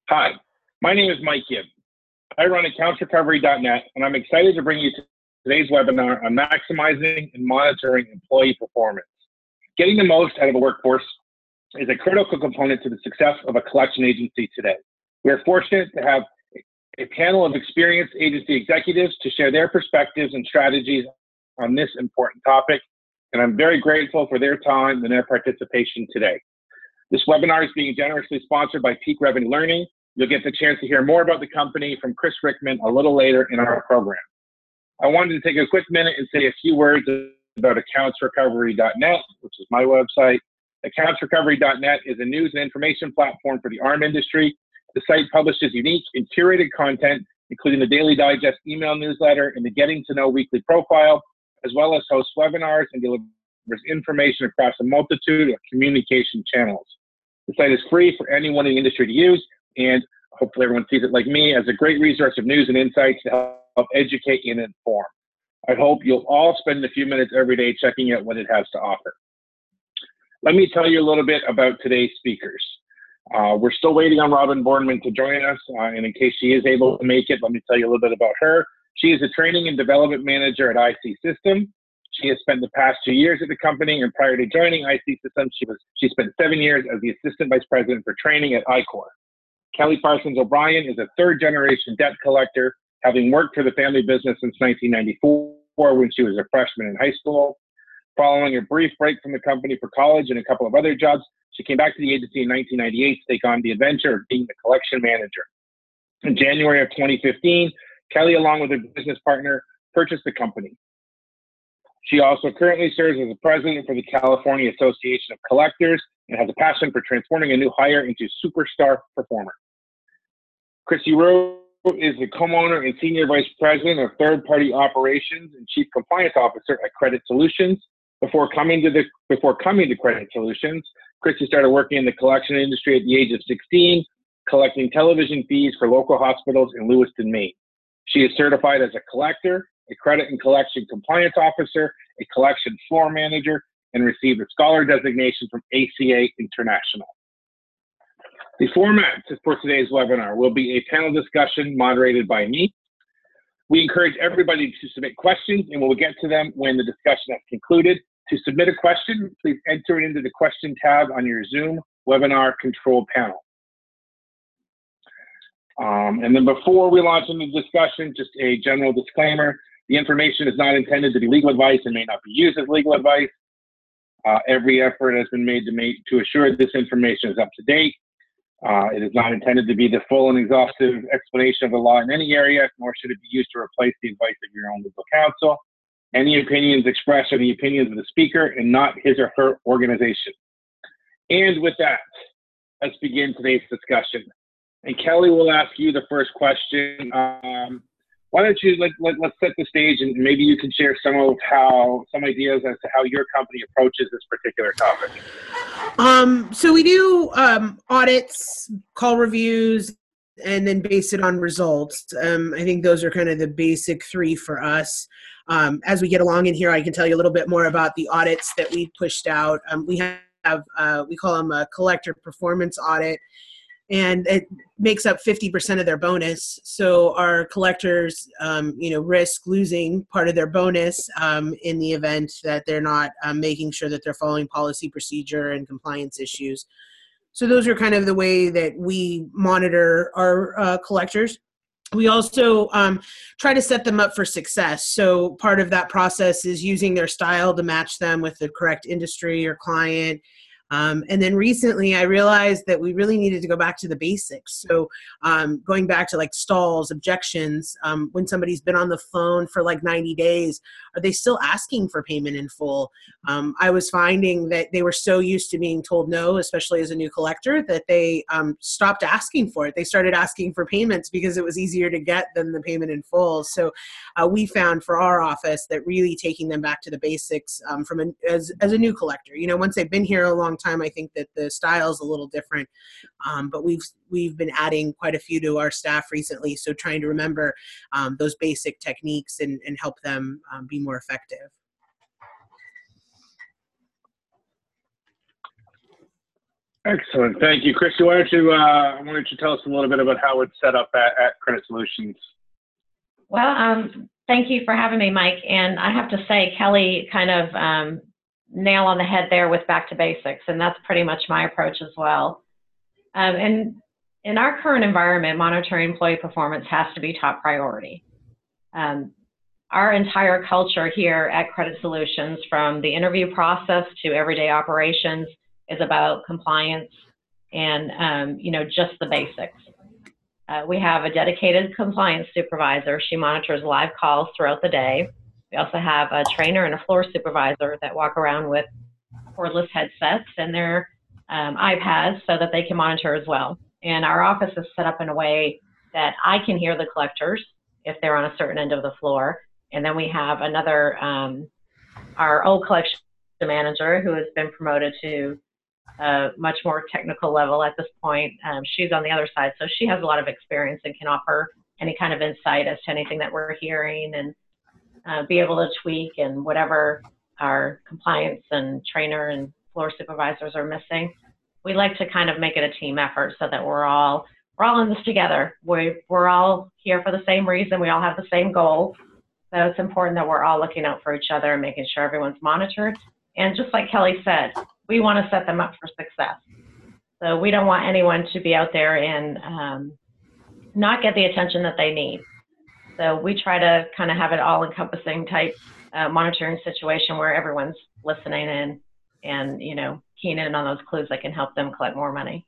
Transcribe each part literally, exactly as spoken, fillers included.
Hi, my name is Mike Gibb. I run accounts recovery dot net, and I'm excited to bring you today's webinar on maximizing and monitoring employee performance. Getting the most out of a workforce is a critical component to the success of a collection agency today. We are fortunate to have a panel of experienced agency executives to share their perspectives and strategies on this important topic, and I'm very grateful for their time and their participation today. This webinar is being generously sponsored by Peak Revenue Learning. You'll get the chance to hear more about the company from Chris Rickman a little later in our program. I wanted to take a quick minute and say a few words about accounts recovery dot net, which is my website. accounts recovery dot net is a news and information platform for the A R M industry. The site publishes unique and curated content, including the Daily Digest email newsletter and the Getting to Know weekly profile, as well as hosts webinars and delivers information across a multitude of communication channels. The site is free for anyone in the industry to use, and hopefully everyone sees it like me as a great resource of news and insights to help educate and inform. I hope you'll all spend a few minutes every day checking out what it has to offer. Let me tell you a little bit about today's speakers. Uh, we're still waiting on Robin Boardman to join us, uh, and in case she is able to make it, let me tell you a little bit about her. She is a training and development manager at I C System. She has spent the past two years at the company, and prior to joining I C System, she was she spent seven years as the assistant vice president for training at I C O R. Kelly Parsons O'Brien is a third-generation debt collector, having worked for the family business since nineteen ninety-four when she was a freshman in high school. Following a brief break from the company for college and a couple of other jobs, she came back to the agency in nineteen ninety-eight to take on the adventure of being the collection manager. In January of twenty fifteen, Kelly, along with her business partner, purchased the company. She also currently serves as the president for the California Association of Collectors and has a passion for transforming a new hire into a superstar performer. Chrissy Rowe is the co-owner and senior vice president of third-party operations and chief compliance officer at Credit Solutions. Before coming to the before coming to Credit Solutions, Chrissy started working in the collection industry at the age of sixteen, collecting television fees for local hospitals in Lewiston, Maine. She is certified as a collector, a credit and collection compliance officer, a collection floor manager, and received a scholar designation from A C A International. The format for today's webinar will be a panel discussion moderated by me. We encourage everybody to submit questions, and we'll get to them when the discussion has concluded. To submit a question, please enter it into the question tab on your Zoom webinar control panel. Um, and then before we launch into the discussion, just a general disclaimer. The information is not intended to be legal advice and may not be used as legal advice. Uh, every effort has been made to, make, to assure this information is up to date. Uh, it is not intended to be the full and exhaustive explanation of the law in any area, nor should it be used to replace the advice of your own legal counsel. Any opinions expressed are the opinions of the speaker and not his or her organization. And with that, let's begin today's discussion. And Kelly will ask you the first question. Um, why don't you let, let, let's set the stage, and maybe you can share some of how some ideas as to how your company approaches this particular topic. Um, so we do um, audits, call reviews, and then base it on results. Um, I think those are kind of the basic three for us. Um, as we get along in here, I can tell you a little bit more about the audits that we pushed out. Um, we have, uh, we call them a collector performance audit, and it makes up fifty percent of their bonus. So our collectors, um, you know, risk losing part of their bonus um, in the event that they're not um, making sure that they're following policy, procedure, and compliance issues. So those are kind of the way that we monitor our uh, collectors. We also um, try to set them up for success. So part of that process is using their style to match them with the correct industry or client. Um, and then recently I realized that we really needed to go back to the basics. So um, going back to like stalls, objections, um, when somebody's been on the phone for like ninety days, are they still asking for payment in full? Um, I was finding that they were so used to being told no, especially as a new collector, that they um, stopped asking for it. They started asking for payments because it was easier to get than the payment in full. So uh, we found for our office that really taking them back to the basics um, from a, as, as a new collector, you know, once they've been here a long time, I think that the style is a little different, um, but we've we've been adding quite a few to our staff recently, so trying to remember um, those basic techniques and, and help them um, be more effective. Excellent. Thank you. Christy, why don't you, uh, why don't you tell us a little bit about how it's set up at, at Credit Solutions? Well, um, thank you for having me, Mike. And I have to say, Kelly kind of um, nail on the head there with back to basics, and that's pretty much my approach as well. Um, and in our current environment, monitoring employee performance has to be top priority. Um, our entire culture here at Credit Solutions, from the interview process to everyday operations, is about compliance and, um, you know, just the basics. Uh, we have a dedicated compliance supervisor. She monitors live calls throughout the day. We also have a trainer and a floor supervisor that walk around with cordless headsets and their um, iPads so that they can monitor as well. And our office is set up in a way that I can hear the collectors if they're on a certain end of the floor. And then we have another, um, our old collection manager who has been promoted to a much more technical level at this point. Um, she's on the other side, so she has a lot of experience and can offer any kind of insight as to anything that we're hearing and uh, be able to tweak and whatever our compliance and trainer and floor supervisors are missing. We like to kind of make it a team effort so that we're all we're all in this together. We we're all here for the same reason. We all have the same goal. So it's important that we're all looking out for each other and making sure everyone's monitored. And just like Kelly said, we want to set them up for success. So we don't want anyone to be out there and um, not get the attention that they need. So we try to kind of have it all-encompassing type uh, monitoring situation where everyone's listening in and, you know, keying in on those clues that can help them collect more money.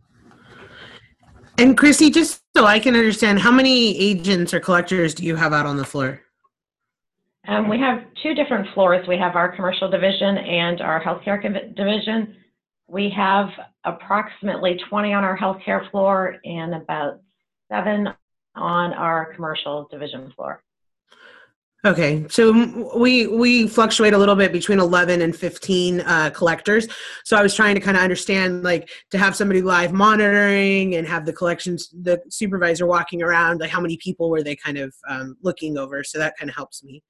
And Chrissy, just so I can understand, how many agents or collectors do you have out on the floor? Um, we have two different floors. We have our commercial division and our healthcare division. We have approximately twenty on our healthcare floor and about seven on our commercial division floor. Okay, so we we fluctuate a little bit between eleven and fifteen uh, collectors. So I was trying to kind of understand, like, to have somebody live monitoring and have the collections, the supervisor walking around, like how many people were they kind of um, looking over? So that kind of helps me.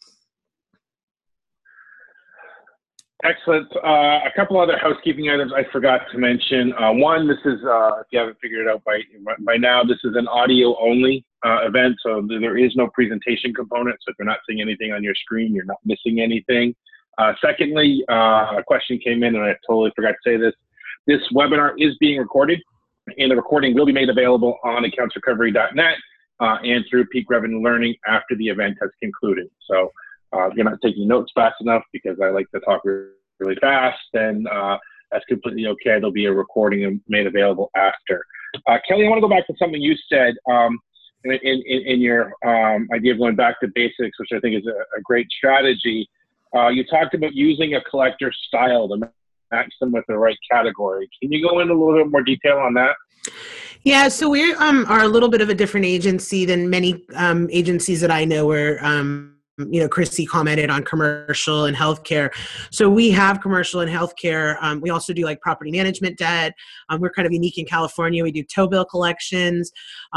Excellent. Uh, a couple other housekeeping items I forgot to mention. Uh, one, this is, uh, if you haven't figured it out by, by now, this is an audio only uh, event, so there is no presentation component. So if you're not seeing anything on your screen, you're not missing anything. Uh, secondly, uh, a question came in and I totally forgot to say this. This webinar is being recorded, and the recording will be made available on accounts recovery dot net uh, and through Peak Revenue Learning after the event has concluded. So Uh, if you're not taking notes fast enough, because I like to talk really fast, then uh, that's completely okay. There'll be a recording made available after. Uh, Kelly, I want to go back to something you said um, in, in, in your um, idea of going back to basics, which I think is a, a great strategy. Uh, you talked about using a collector style to match them with the right category. Can you go into a little bit more detail on that? Yeah, so we um, are a little bit of a different agency than many um, agencies that I know where um, you know, Chrissy commented on commercial and healthcare. So we have commercial and healthcare. Um, we also do like property management debt. Um, we're kind of unique in California. We do tow bill collections.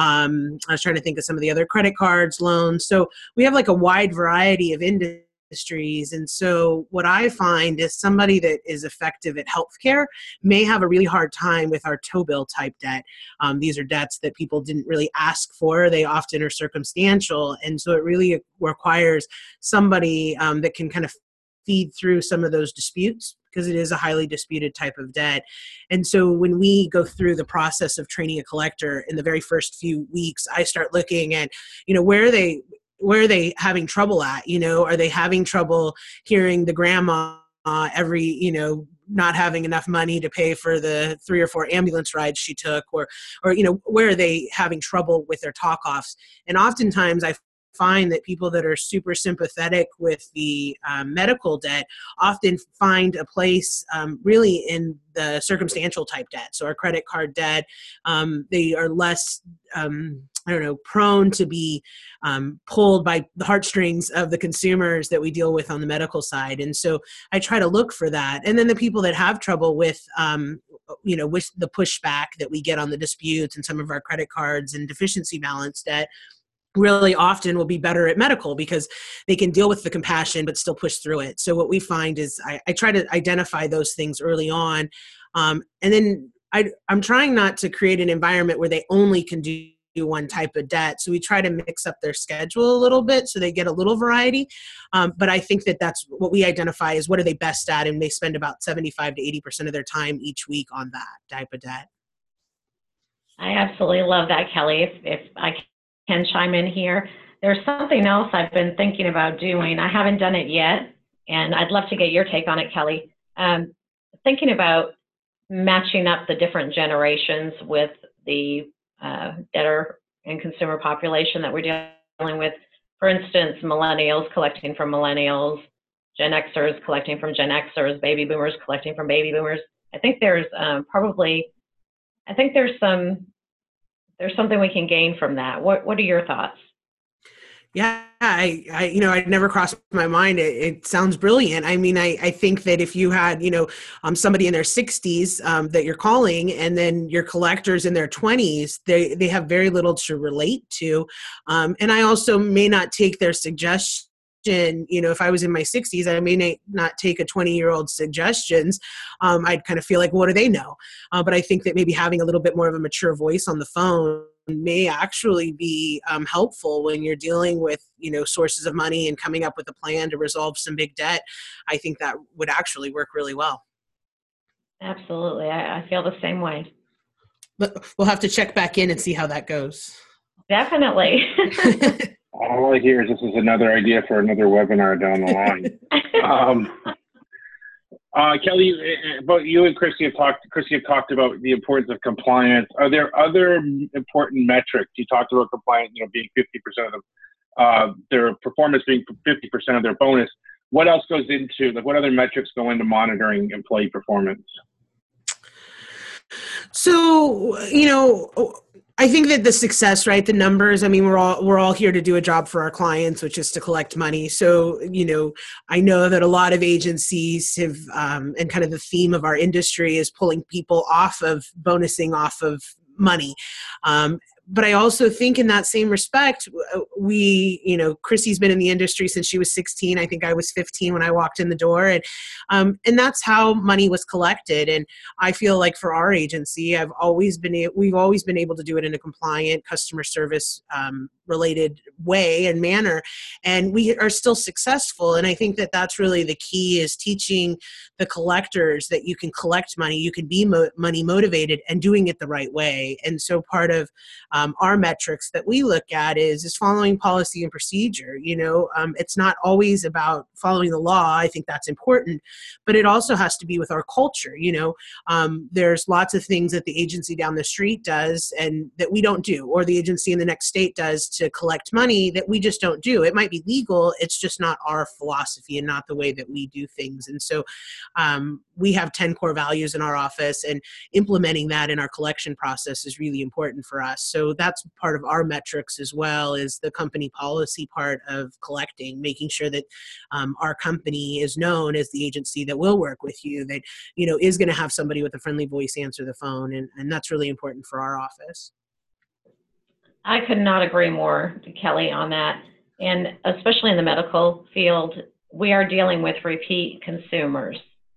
Um, I was trying to think of some of the other credit cards, loans. So we have like a wide variety of industries. Industries. And so what I find is somebody that is effective at healthcare may have a really hard time with our tow bill type debt. Um, these are debts that people didn't really ask for. They often are circumstantial. And so it really requires somebody um, that can kind of feed through some of those disputes, because it is a highly disputed type of debt. And so when we go through the process of training a collector in the very first few weeks, I start looking at, you know, where are they where are they having trouble at? You know, are they having trouble hearing the grandma uh, every, you know, not having enough money to pay for the three or four ambulance rides she took, or, or, you know, where are they having trouble with their talk offs? And oftentimes I find that people that are super sympathetic with the um, medical debt often find a place um, really in the circumstantial type debt. So our credit card debt, um, they are less, um, I don't know, prone to be um, pulled by the heartstrings of the consumers that we deal with on the medical side. And so I try to look for that. And then the people that have trouble with, um, you know, with the pushback that we get on the disputes and some of our credit cards and deficiency balance debt, really often will be better at medical because they can deal with the compassion but still push through it. So what we find is I, I try to identify those things early on. Um, and then I, I'm trying not to create an environment where they only can do one type of debt. So we try to mix up their schedule a little bit so they get a little variety. Um, but I think that that's what we identify as what are they best at, and they spend about seventy-five to eighty percent of their time each week on that type of debt. I absolutely love that, Kelly. If, if I can chime in here, there's something else I've been thinking about doing. I haven't done it yet, and I'd love to get your take on it, Kelly. Um, thinking about matching up the different generations with the uh, debtor and consumer population that we're dealing with. For instance, millennials collecting from millennials, Gen Xers collecting from Gen Xers, baby boomers collecting from baby boomers. I think there's um, probably, I think there's some, there's something we can gain from that. What What are your thoughts? Yeah, I, I, you know, it never crossed my mind. It, it sounds brilliant. I mean, I, I think that if you had, you know, um, somebody in their sixties um, that you're calling, and then your collectors in their twenties, they, they have very little to relate to. Um, and I also may not take their suggestion. You know, if I was in my sixties, I may not take a twenty-year-old suggestions. Um, I'd kind of feel like, what do they know? Uh, but I think that maybe having a little bit more of a mature voice on the phone may actually be um, helpful when you're dealing with, you know, sources of money and coming up with a plan to resolve some big debt. I think that would actually work really well. Absolutely. I, I feel the same way. But we'll have to check back in and see how that goes. Definitely. All I hear is this is another idea for another webinar down the line. um, uh, Kelly, both you and Christy have talked. Christy have talked about the importance of compliance. Are there other important metrics? You talked about compliance, you know, being fifty percent of them, uh, their performance being fifty percent of their bonus. What else goes into, like, what other metrics go into monitoring employee performance? So, you know, I think that the success, right, the numbers, I mean, we're all we're all here to do a job for our clients, which is to collect money. So, you know, I know that a lot of agencies have, um, and kind of the theme of our industry is pulling people off of bonusing off of money. Um, but I also think in that same respect, we, you know, Chrissy's been in the industry since she was sixteen. I think I was fifteen when I walked in the door. And, um, and that's how money was collected. And I feel like for our agency, I've always been, we've always been able to do it in a compliant customer service um, related way and manner. And we are still successful. And I think that that's really the key, is teaching the collectors that you can collect money, you can be mo- money motivated and doing it the right way. And so part of Um, our metrics that we look at is, is following policy and procedure. You know, um, it's not always about following the law. I think that's important, but it also has to be with our culture. You know, um, there's lots of things that the agency down the street does and that we don't do, or the agency in the next state does to collect money that we just don't do. It might be legal. It's just not our philosophy and not the way that we do things. And so um, we have ten core values in our office, and implementing that in our collection process is really important for us. So that's part of our metrics as well, is the company policy part of collecting, making sure that um, our company is known as the agency that will work with you, that, you know, is going to have somebody with a friendly voice answer the phone. And, and that's really important for our office. I could not agree more, Kelly, on that. And especially in the medical field, we are dealing with repeat consumers.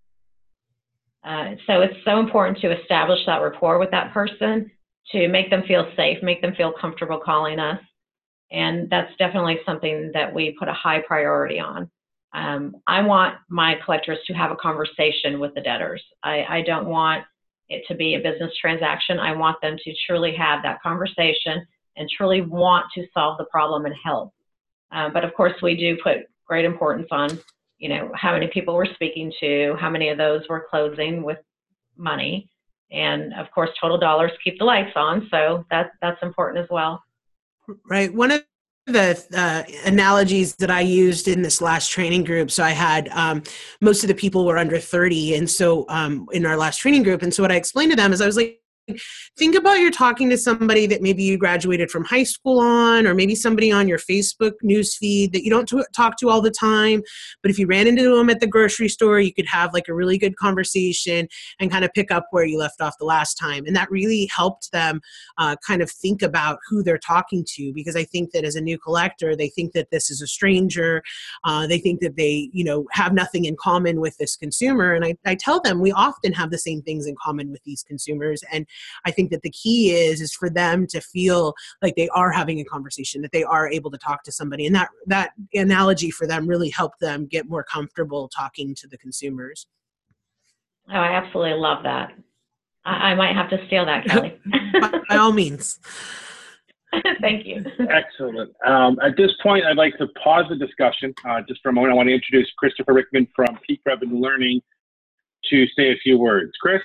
Uh, so it's so important to establish that rapport with that person, to make them feel safe, make them feel comfortable calling us. And that's definitely something that we put a high priority on. Um, I want my collectors to have a conversation with the debtors. I, I don't want it to be a business transaction. I want them to truly have that conversation and truly want to solve the problem and help. Uh, but of course, we do put great importance on, you know, how many people we're speaking to, how many of those we're closing with money. And of course, total dollars keep the lights on. So that, that's important as well. Right. One of the uh, analogies that I used in this last training group, so I had um, most of the people were under thirty. And so um, in our last training group, and so what I explained to them is I was like, think about you're talking to somebody that maybe you graduated from high school on, or maybe somebody on your Facebook news feed that you don't t- talk to all the time. But if you ran into them at the grocery store, you could have like a really good conversation and kind of pick up where you left off the last time. And that really helped them uh, kind of think about who they're talking to, because I think that as a new collector, they think that this is a stranger. Uh, they think that they, you know, have nothing in common with this consumer. And I, I tell them we often have the same things in common with these consumers. And I think that the key is is for them to feel like they are having a conversation, that they are able to talk to somebody. And that that analogy for them really helped them get more comfortable talking to the consumers. Oh, I absolutely love that. I, I might have to steal that, Kelly. by, by all means. Thank you. Excellent. Um, at this point, I'd like to pause the discussion uh, just for a moment. I want to introduce Christopher Rickman from Peak Revenue Learning to say a few words. Chris?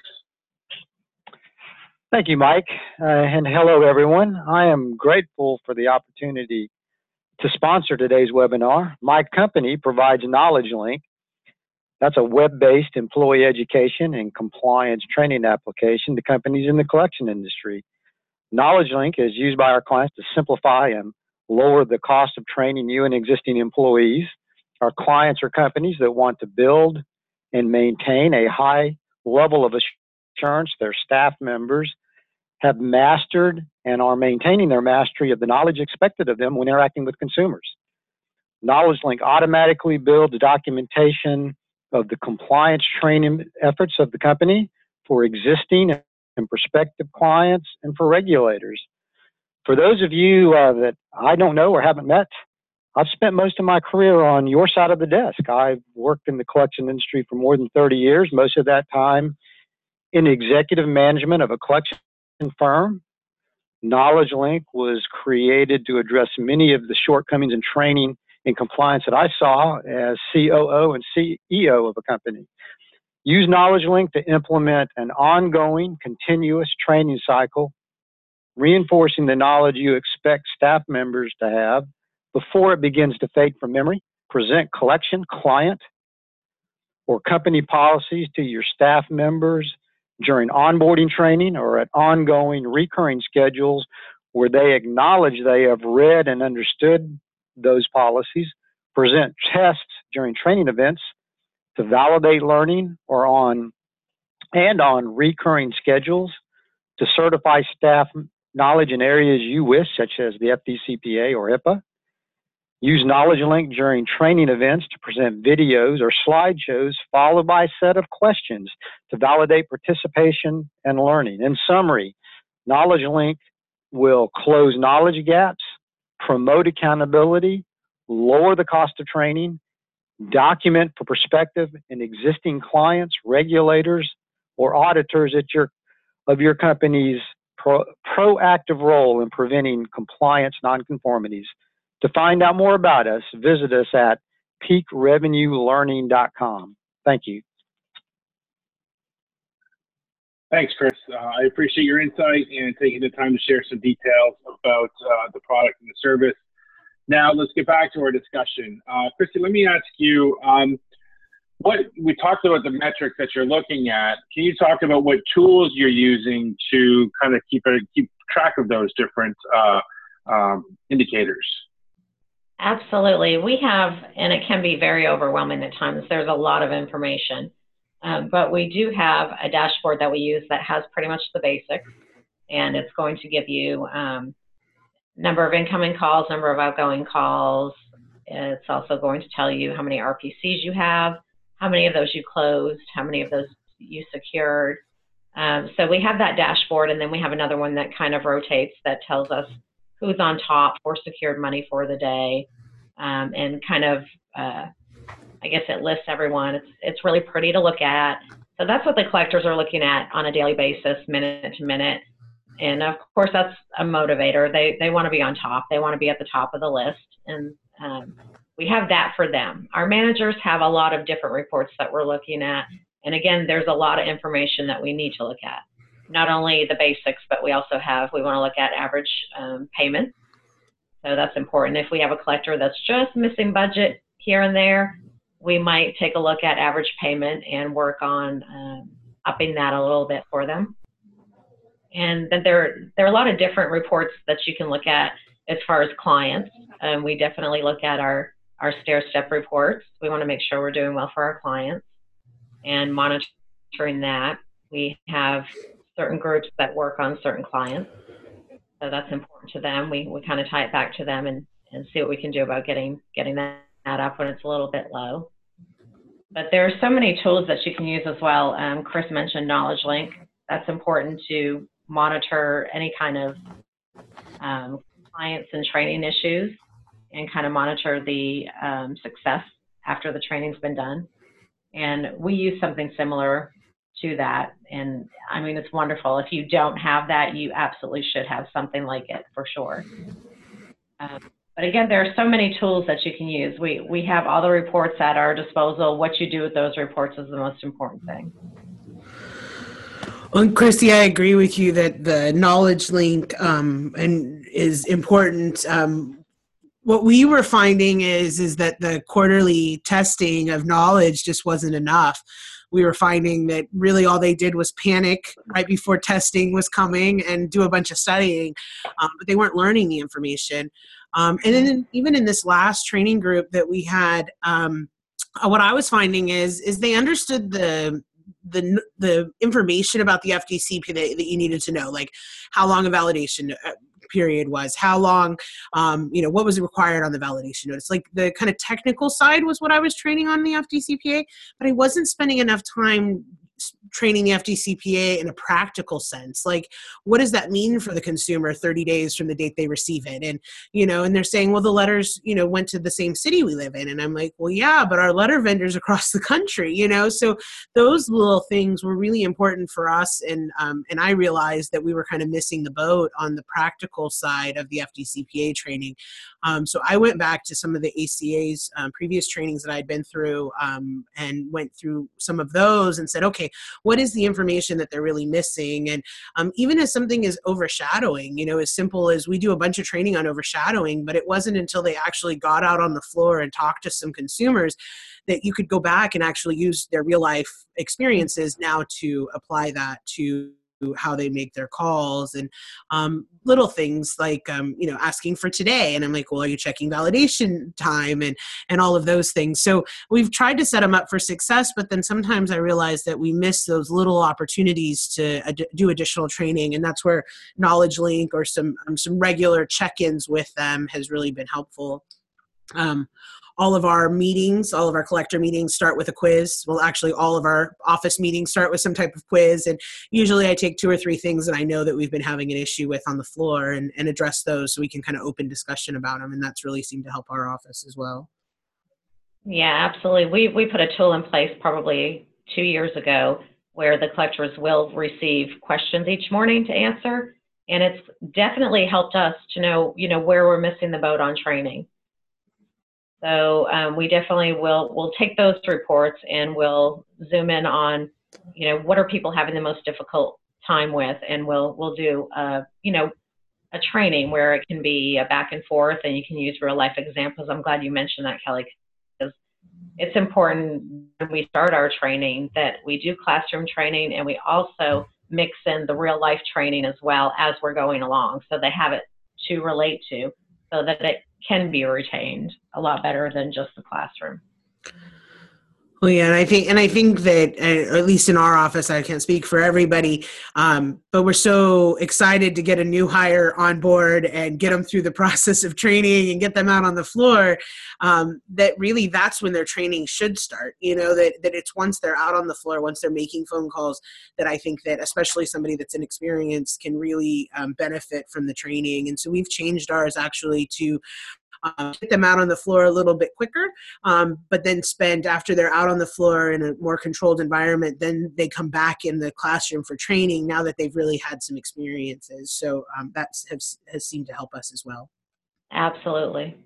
Thank you, Mike, uh, and hello, everyone. I am grateful for the opportunity to sponsor today's webinar. My company provides KnowledgeLink. That's a web-based employee education and compliance training application to companies in the collection industry. KnowledgeLink is used by our clients to simplify and lower the cost of training new and existing employees. Our clients are companies that want to build and maintain a high level of assurance their staff members have mastered and are maintaining their mastery of the knowledge expected of them when interacting with consumers. KnowledgeLink automatically builds documentation of the compliance training efforts of the company for existing and prospective clients and for regulators. For those of you uh, that I don't know or haven't met, I've spent most of my career on your side of the desk. I've worked in the collection industry for more than thirty years, most of that time in executive management of a collection firm. KnowledgeLink was created to address many of the shortcomings in training and compliance that I saw as C O O and C E O of a company. Use KnowledgeLink to implement an ongoing, continuous training cycle, reinforcing the knowledge you expect staff members to have before it begins to fade from memory. Present collection, client, or company policies to your staff members during onboarding training or at ongoing recurring schedules where they acknowledge they have read and understood those policies. Present tests during training events to validate learning or on and on recurring schedules to certify staff knowledge in areas you wish, such as the F D C P A or HIPAA. Use KnowledgeLink during training events to present videos or slideshows followed by a set of questions to validate participation and learning. In summary, KnowledgeLink will close knowledge gaps, promote accountability, lower the cost of training, document for prospective and existing clients, regulators, or auditors at your, of your company's pro, proactive role in preventing compliance nonconformities. To find out more about us, visit us at peak revenue learning dot com. Thank you. Thanks, Chris. Uh, I appreciate your insight and taking the time to share some details about uh, the product and the service. Now, let's get back to our discussion. Uh, Christy, let me ask you, um, what we talked about the metrics that you're looking at. Can you talk about what tools you're using to kind of keep, a, keep track of those different uh, um, indicators? Absolutely. We have, and it can be very overwhelming at times. There's a lot of information, um, but we do have a dashboard that we use that has pretty much the basics, and it's going to give you um, number of incoming calls, number of outgoing calls. It's also going to tell you how many R P Cs you have, how many of those you closed, how many of those you secured. Um, so we have that dashboard, and then we have another one that kind of rotates that tells us who's on top for secured money for the day, um, and kind of, uh, I guess it lists everyone. It's, it's really pretty to look at. So that's what the collectors are looking at on a daily basis, minute to minute. And of course, that's a motivator. They, they want to be on top. They want to be at the top of the list. And um, we have that for them. Our managers have a lot of different reports that we're looking at. And again, there's a lot of information that we need to look at. Not only the basics, but we also have, we want to look at average um, payment. So that's important. If we have a collector that's just missing budget here and there, we might take a look at average payment and work on um, upping that a little bit for them. And then there, there are a lot of different reports that you can look at as far as clients. Um, we definitely look at our, our stair-step reports. We want to make sure we're doing well for our clients and monitoring that. We have certain groups that work on certain clients, so that's important to them. We, we kind of tie it back to them and, and see what we can do about getting, getting that, that up when it's a little bit low. But there are so many tools that you can use as well. Um, Chris mentioned Knowledge Link. That's important to monitor any kind of um, clients and training issues and kind of monitor the um, success after the training's been done. And we use something similar to that. And I mean, it's wonderful. If you don't have that, you absolutely should have something like it for sure. Um, but again, there are so many tools that you can use. We, we have all the reports at our disposal. What you do with those reports is the most important thing. Well, Christy, I agree with you that the knowledge link um, and is important. Um, what we were finding is is that the quarterly testing of knowledge just wasn't enough. We were finding that really all they did was panic right before testing was coming and do a bunch of studying, um, but they weren't learning the information. Um, and then even in this last training group that we had, um, what I was finding is is they understood the the the information about the F D C P that, that you needed to know, like how long a validation period was, how long, um, you know, what was required on the validation notice. Like the kind of technical side was what I was training on the F D C P A, but I wasn't spending enough time training the F D C P A in a practical sense. Like, what does that mean for the consumer thirty days from the date they receive it? And, you know, and they're saying, well, the letters, you know, went to the same city we live in. And I'm like, well, yeah, but our letter vendors across the country, you know, so those little things were really important for us. And, um, and I realized that we were kind of missing the boat on the practical side of the F D C P A training. Um, so I went back to some of the A C A's um, previous trainings that I'd been through um, and went through some of those and said, okay, what is the information that they're really missing? And um, even as something is overshadowing, you know, as simple as we do a bunch of training on overshadowing, but it wasn't until they actually got out on the floor and talked to some consumers that you could go back and actually use their real life experiences now to apply that to how they make their calls and um, little things like, um, you know, asking for today. And I'm like, well, are you checking validation time and, and all of those things. So we've tried to set them up for success, but then sometimes I realize that we miss those little opportunities to ad- do additional training. And that's where Knowledge Link or some, um, some regular check-ins with them has really been helpful. Um, all of our meetings, all of our collector meetings start with a quiz. Well, actually all of our office meetings start with some type of quiz. And usually I take two or three things that I know that we've been having an issue with on the floor and, and address those so we can kind of open discussion about them. And that's really seemed to help our office as well. Yeah, absolutely. We, we put a tool in place probably two years ago where the collectors will receive questions each morning to answer. And it's definitely helped us to know, you know, where we're missing the boat on training. So um, we definitely will we'll take those reports and we'll zoom in on, you know, what are people having the most difficult time with, and we'll we'll do uh, you know, a training where it can be a back and forth and you can use real life examples. I'm glad you mentioned that, Kelly, because it's important when we start our training that we do classroom training and we also mix in the real life training as well as we're going along, so they have it to relate to, so that it can be retained a lot better than just the classroom. Well, yeah, and I think, and I think that, uh, or at least in our office, I can't speak for everybody, um, but we're so excited to get a new hire on board and get them through the process of training and get them out on the floor. Um, that really, that's when their training should start. You know, that that it's once they're out on the floor, once they're making phone calls, that I think that especially somebody that's inexperienced can really um, benefit from the training. And so we've changed ours actually to Um, get them out on the floor a little bit quicker, um, but then spend, after they're out on the floor in a more controlled environment, then they come back in the classroom for training now that they've really had some experiences. So um, that has, has seemed to help us as well. Absolutely.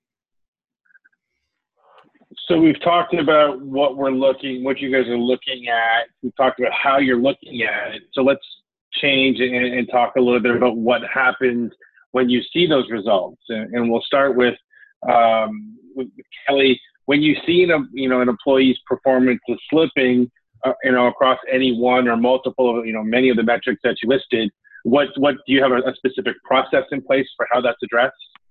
So we've talked about what we're looking, what you guys are looking at. We've talked about how you're looking at it. So let's change and, and talk a little bit about what happens when you see those results. And, and we'll start with, um, with Kelly. When you see an, you know, an employee's performance is slipping, uh, you know, across any one or multiple, you know, many of the metrics that you listed, What, what do you have a, a specific process in place for how that's addressed?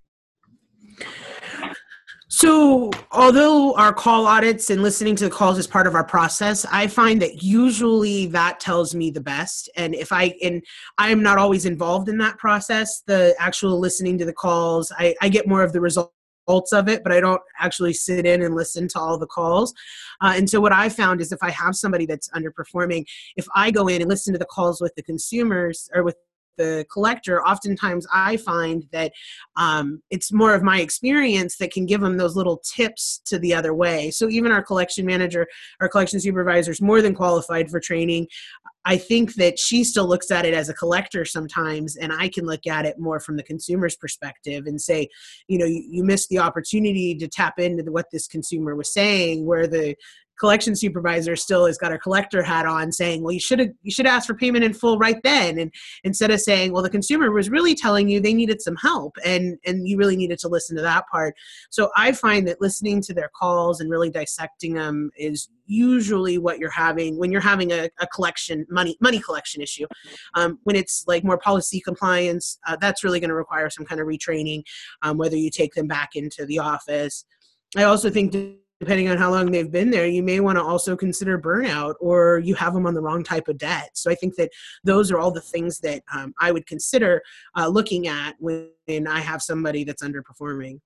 So although our call audits and listening to the calls is part of our process, I find that usually that tells me the best. And if I, and I am not always involved in that process, the actual listening to the calls, I, I get more of the results of it, but I don't actually sit in and listen to all the calls. Uh, and so what I found is if I have somebody that's underperforming, if I go in and listen to the calls with the consumers or with the collector, oftentimes I find that um, it's more of my experience that can give them those little tips to the other way. So even our collection manager, our collection supervisor is more than qualified for training. I think that she still looks at it as a collector sometimes, and I can look at it more from the consumer's perspective and say, you know, you, you missed the opportunity to tap into the, what this consumer was saying, where the collection supervisor still has got her collector hat on saying, well, you should have you should ask for payment in full right then. And instead of saying, well, the consumer was really telling you they needed some help and, and you really needed to listen to that part. So I find that listening to their calls and really dissecting them is usually what you're having when you're having a, a collection, money money collection issue. Um, when it's like more policy compliance, uh, that's really going to require some kind of retraining, um, whether you take them back into the office. I also think that depending on how long they've been there, you may want to also consider burnout, or you have them on the wrong type of debt. So I think that those are all the things that um, I would consider uh, looking at when I have somebody that's underperforming.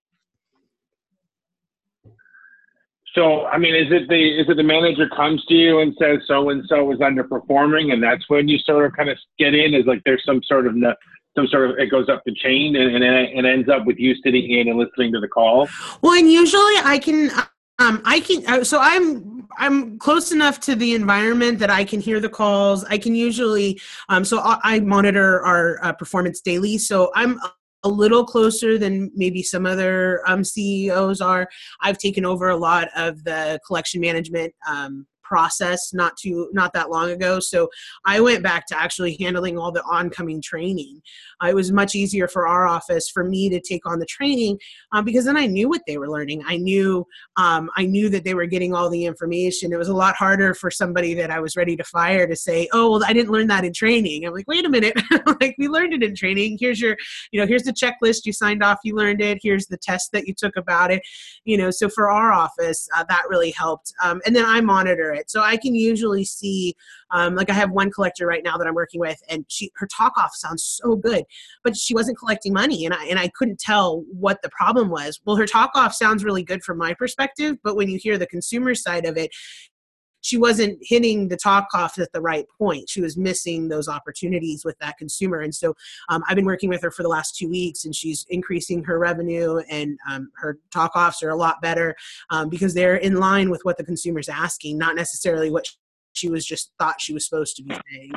So, I mean, is it the is it the manager comes to you and says so and so is underperforming, and that's when you sort of kind of get in? Is like there's some sort of some sort of it goes up the chain and and it ends up with you sitting in and listening to the call? Well, and usually I can. Um, I can, so I'm, I'm close enough to the environment that I can hear the calls. I can usually, um, so I, I monitor our uh, performance daily. So I'm a little closer than maybe some other um, C E Os are. I've taken over a lot of the collection management um, process not too not that long ago. So I went back to actually handling all the oncoming training. Uh, it was much easier for our office for me to take on the training um, because then I knew what they were learning. I knew um, I knew that they were getting all the information. It was a lot harder for somebody that I was ready to fire to say, oh, well, I didn't learn that in training. I'm like, wait a minute. Like, we learned it in training. Here's your, you know, here's the checklist you signed off, you learned it. Here's the test that you took about it. You know, so for our office, uh, that really helped. Um, and then I monitor it. So I can usually see, um, like I have one collector right now that I'm working with, and she, her talk off sounds so good, but she wasn't collecting money, and I, and I couldn't tell what the problem was. Well, her talk off sounds really good from my perspective, but when you hear the consumer side of it, she wasn't hitting the talk off at the right point. She was missing those opportunities with that consumer. And so um, I've been working with her for the last two weeks and she's increasing her revenue, and um, her talk offs are a lot better um, because they're in line with what the consumer's asking, not necessarily what she was just thought she was supposed to be saying.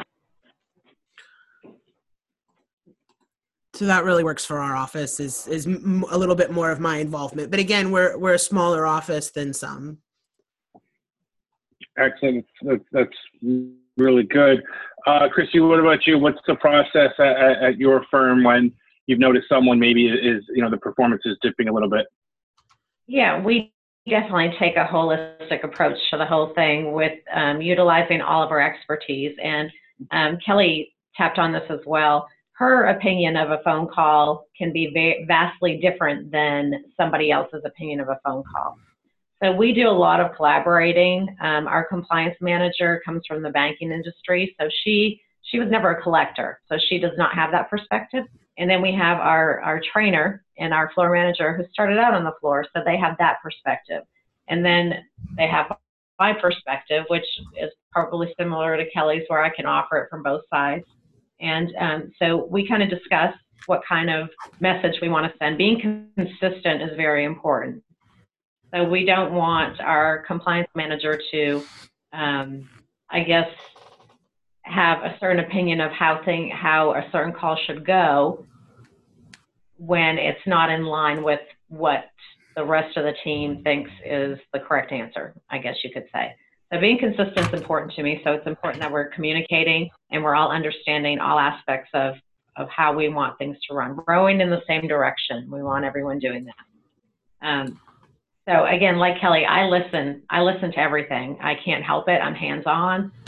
So that really works for our office, is, is m- a little bit more of my involvement. But again, we're, we're a smaller office than some. Excellent. That's, that's really good. Uh, Christy, what about you? What's the process at, at your firm when you've noticed someone maybe is, you know, the performance is dipping a little bit? Yeah, we definitely take a holistic approach to the whole thing with um, utilizing all of our expertise. And um, Kelly tapped on this as well. Her opinion of a phone call can be va- vastly different than somebody else's opinion of a phone call. So we do a lot of collaborating. Um, our compliance manager comes from the banking industry, so she she was never a collector, so she does not have that perspective. And then we have our, our trainer and our floor manager who started out on the floor, so they have that perspective. And then they have my perspective, which is probably similar to Kelly's, where I can offer it from both sides. And um, so we kind of discuss what kind of message we want to send. Being consistent is very important. So we don't want our compliance manager to, um, I guess, have a certain opinion of how thing, how a certain call should go when it's not in line with what the rest of the team thinks is the correct answer, I guess you could say. So being consistent is important to me. So it's important that we're communicating and we're all understanding all aspects of, of how we want things to run, rowing in the same direction. We want everyone doing that. Um, So again, like Kelly, I listen, I listen to everything. I can't help it. I'm hands-on.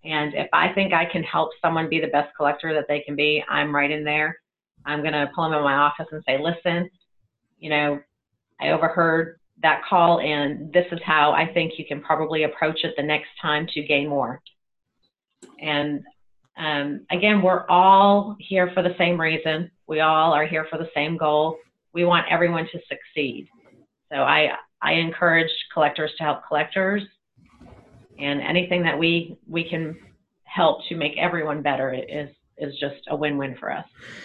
And if I think I can help someone be the best collector that they can be, I'm right in there. I'm going to pull them in my office and say, listen, you know, I overheard that call, and this is how I think you can probably approach it the next time to gain more. And um, again, we're all here for the same reason. We all are here for the same goal. We want everyone to succeed. So I, I encourage collectors to help collectors, and anything that we, we can help to make everyone better is, is just a win-win for us.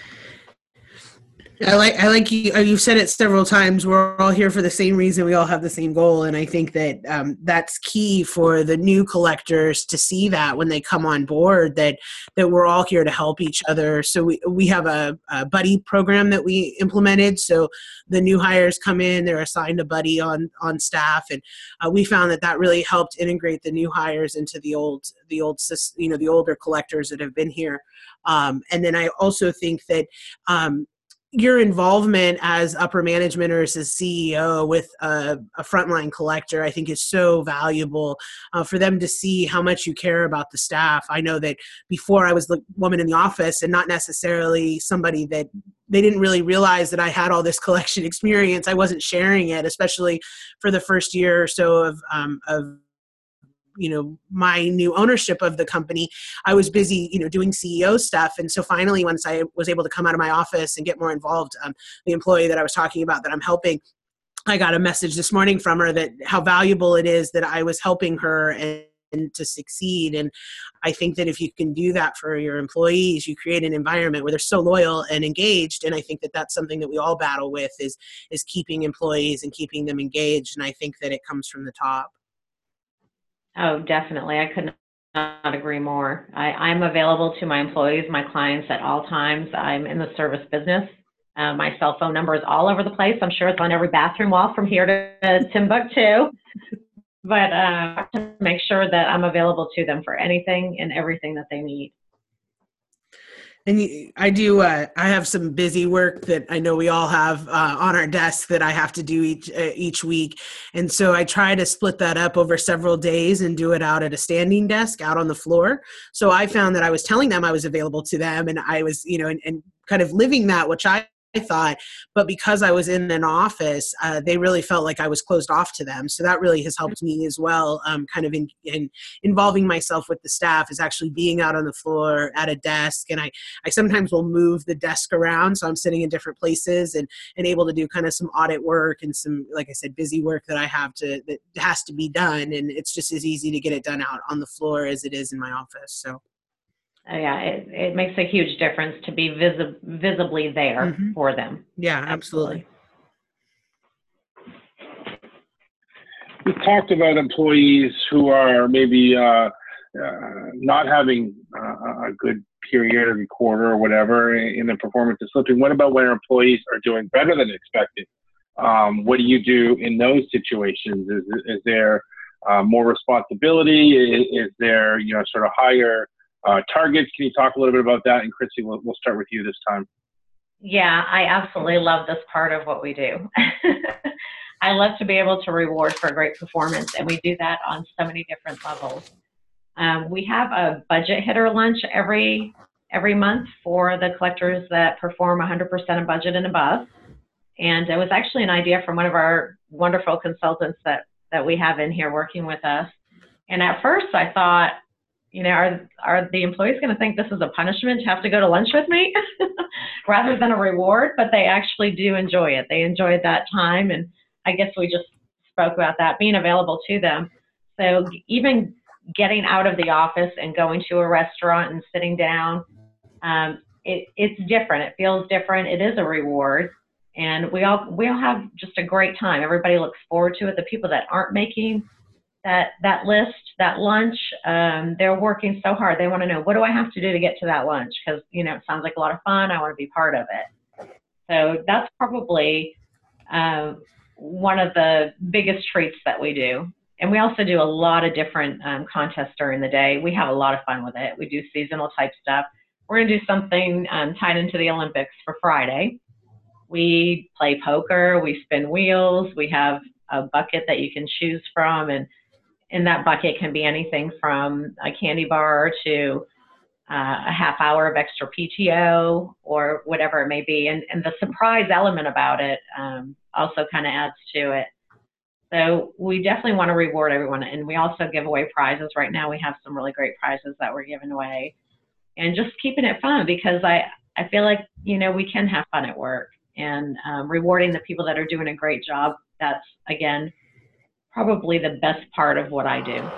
I like I like you. You've said it several times. We're all here for the same reason. We all have the same goal, and I think that um, that's key for the new collectors to see that when they come on board. That that we're all here to help each other. So we we have a, a buddy program that we implemented. So the new hires come in, they're assigned a buddy on on staff, and uh, we found that that really helped integrate the new hires into the old the old you know the older collectors that have been here. Um, and then I also think that. Um, your involvement as upper management or as a C E O with a, a frontline collector, I think is so valuable uh, for them to see how much you care about the staff. I know that before I was the woman in the office and not necessarily somebody that they didn't really realize that I had all this collection experience. I wasn't sharing it, especially for the first year or so of, um, of you know, my new ownership of the company. I was busy, you know, doing C E O stuff. And so finally, once I was able to come out of my office and get more involved, um, the employee that I was talking about that I'm helping, I got a message this morning from her that how valuable it is that I was helping her and, and to succeed. And I think that if you can do that for your employees, you create an environment where they're so loyal and engaged. And I think that that's something that we all battle with is, is keeping employees and keeping them engaged. And I think that it comes from the top. Oh, definitely. I could not agree more. I, I'm available to my employees, my clients at all times. I'm in the service business. Uh, my cell phone number is all over the place. I'm sure it's on every bathroom wall from here to Timbuktu. But uh, to make sure that I'm available to them for anything and everything that they need. And I do, uh, I have some busy work that I know we all have uh, on our desk that I have to do each uh, each week. And so I try to split that up over several days and do it out at a standing desk out on the floor. So I found that I was telling them I was available to them, and I was, you know, and, and kind of living that, which I I thought, but because I was in an office, uh, they really felt like I was closed off to them. So that really has helped me as well, um, kind of in, in involving myself with the staff is actually being out on the floor at a desk. And I, I sometimes will move the desk around. So I'm sitting in different places and, and able to do kind of some audit work and some, like I said, busy work that I have to, that has to be done. And it's just as easy to get it done out on the floor as it is in my office. So. Uh, yeah, it, it makes a huge difference to be visi- visibly there mm-hmm. for them. Yeah, absolutely. We talked about employees who are maybe uh, uh, not having uh, a good period or quarter or whatever, in the performance is slipping. What about when employees are doing better than expected? Um, what do you do in those situations? Is, is there uh, more responsibility? Is, is there, you know, sort of higher Uh, targets? Can you talk a little bit about that? And Chrissy, we'll, we'll start with you this time. Yeah, I absolutely love this part of what we do. I love to be able to reward for a great performance, and we do that on so many different levels. Um, we have a budget hitter lunch every every month for the collectors that perform one hundred percent of budget and above. And it was actually an idea from one of our wonderful consultants that, that we have in here working with us. And at first I thought, you know, are, are the employees going to think this is a punishment to have to go to lunch with me rather than a reward? But they actually do enjoy it. They enjoyed that time. And I guess we just spoke about that, being available to them. So even getting out of the office and going to a restaurant and sitting down, um, it, it's different. It feels different. It is a reward. And we all, we all have just a great time. Everybody looks forward to it. The people that aren't making that that list, that lunch, um, they're working so hard. They want to know, what do I have to do to get to that lunch? Because, you know, it sounds like a lot of fun. I want to be part of it. So that's probably uh, one of the biggest treats that we do. And we also do a lot of different um, contests during the day. We have a lot of fun with it. We do seasonal type stuff. We're going to do something um, tied into the Olympics for Friday. We play poker. We spin wheels. We have a bucket that you can choose from. And in that bucket can be anything from a candy bar to uh, a half hour of extra P T O or whatever it may be. And, and the surprise element about it um, also kind of adds to it. So we definitely want to reward everyone. And we also give away prizes. Right now we have some really great prizes that we're giving away. And just keeping it fun, because I, I feel like, you know, we can have fun at work, and um, rewarding the people that are doing a great job. That's, again, probably the best part of what I do.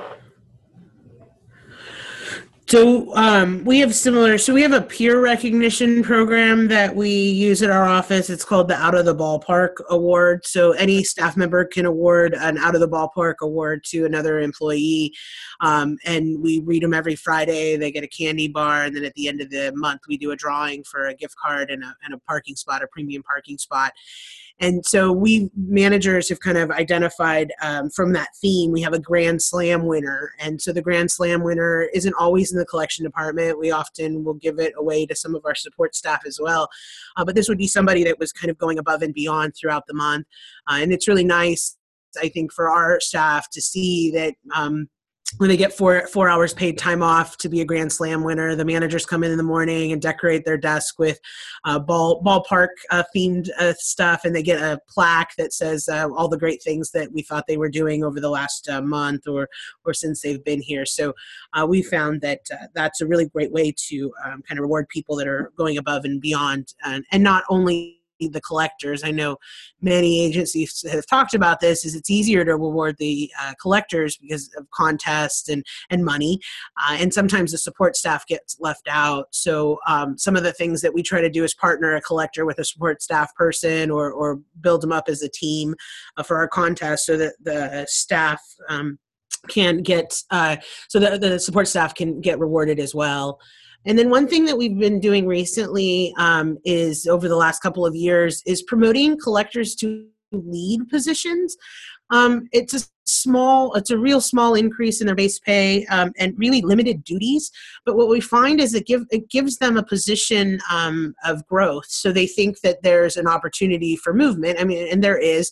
So um, we have similar, so we have a peer recognition program that we use at our office. It's called the Out of the Ballpark Award. So any staff member can award an Out of the Ballpark Award to another employee. Um, and we read them every Friday. They get a candy bar. And then at the end of the month, we do a drawing for a gift card and a, and a parking spot, a premium parking spot. And so we managers have kind of identified um, from that theme, we have a Grand Slam winner. And so the Grand Slam winner isn't always in the collection department. We often will give it away to some of our support staff as well. Uh, but this would be somebody that was kind of going above and beyond throughout the month. Uh, and it's really nice, I think, for our staff to see that um, when they get four four hours paid time off to be a Grand Slam winner, the managers come in in the morning and decorate their desk with uh, ball ballpark uh, themed uh, stuff, and they get a plaque that says uh, all the great things that we thought they were doing over the last uh, month or or since they've been here. So uh, we found that uh, that's a really great way to um, kind of reward people that are going above and beyond, and, and not only the collectors. I know many agencies have talked about this, is it's easier to reward the uh, collectors because of contests and, and money. Uh, and sometimes the support staff gets left out. So um, some of the things that we try to do is partner a collector with a support staff person, or, or build them up as a team uh, for our contest, so that the staff um, can get, uh, so that the support staff can get rewarded as well. And then one thing that we've been doing recently um, is, over the last couple of years, is promoting collectors to lead positions. Um, it's a small, it's a real small increase in their base pay um, and really limited duties. But what we find is it, give, it gives them a position um, of growth. So they think that there's an opportunity for movement. I mean, and there is,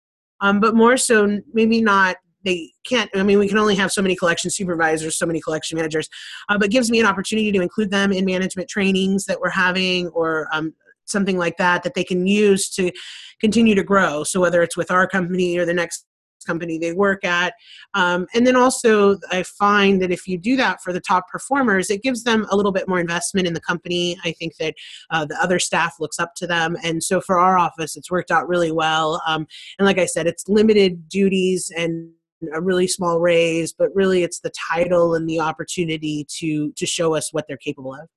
um, but more so maybe not. They can't, I mean, we can only have so many collection supervisors, so many collection managers, uh, but gives me an opportunity to include them in management trainings that we're having, or um, something like that, that they can use to continue to grow. So whether it's with our company or the next company they work at. Um, and then also I find that if you do that for the top performers, it gives them a little bit more investment in the company. I think that uh, the other staff looks up to them. And so for our office, it's worked out really well. Um, and like I said, it's limited duties and a really small raise, but really it's the title and the opportunity to to show us what they're capable of.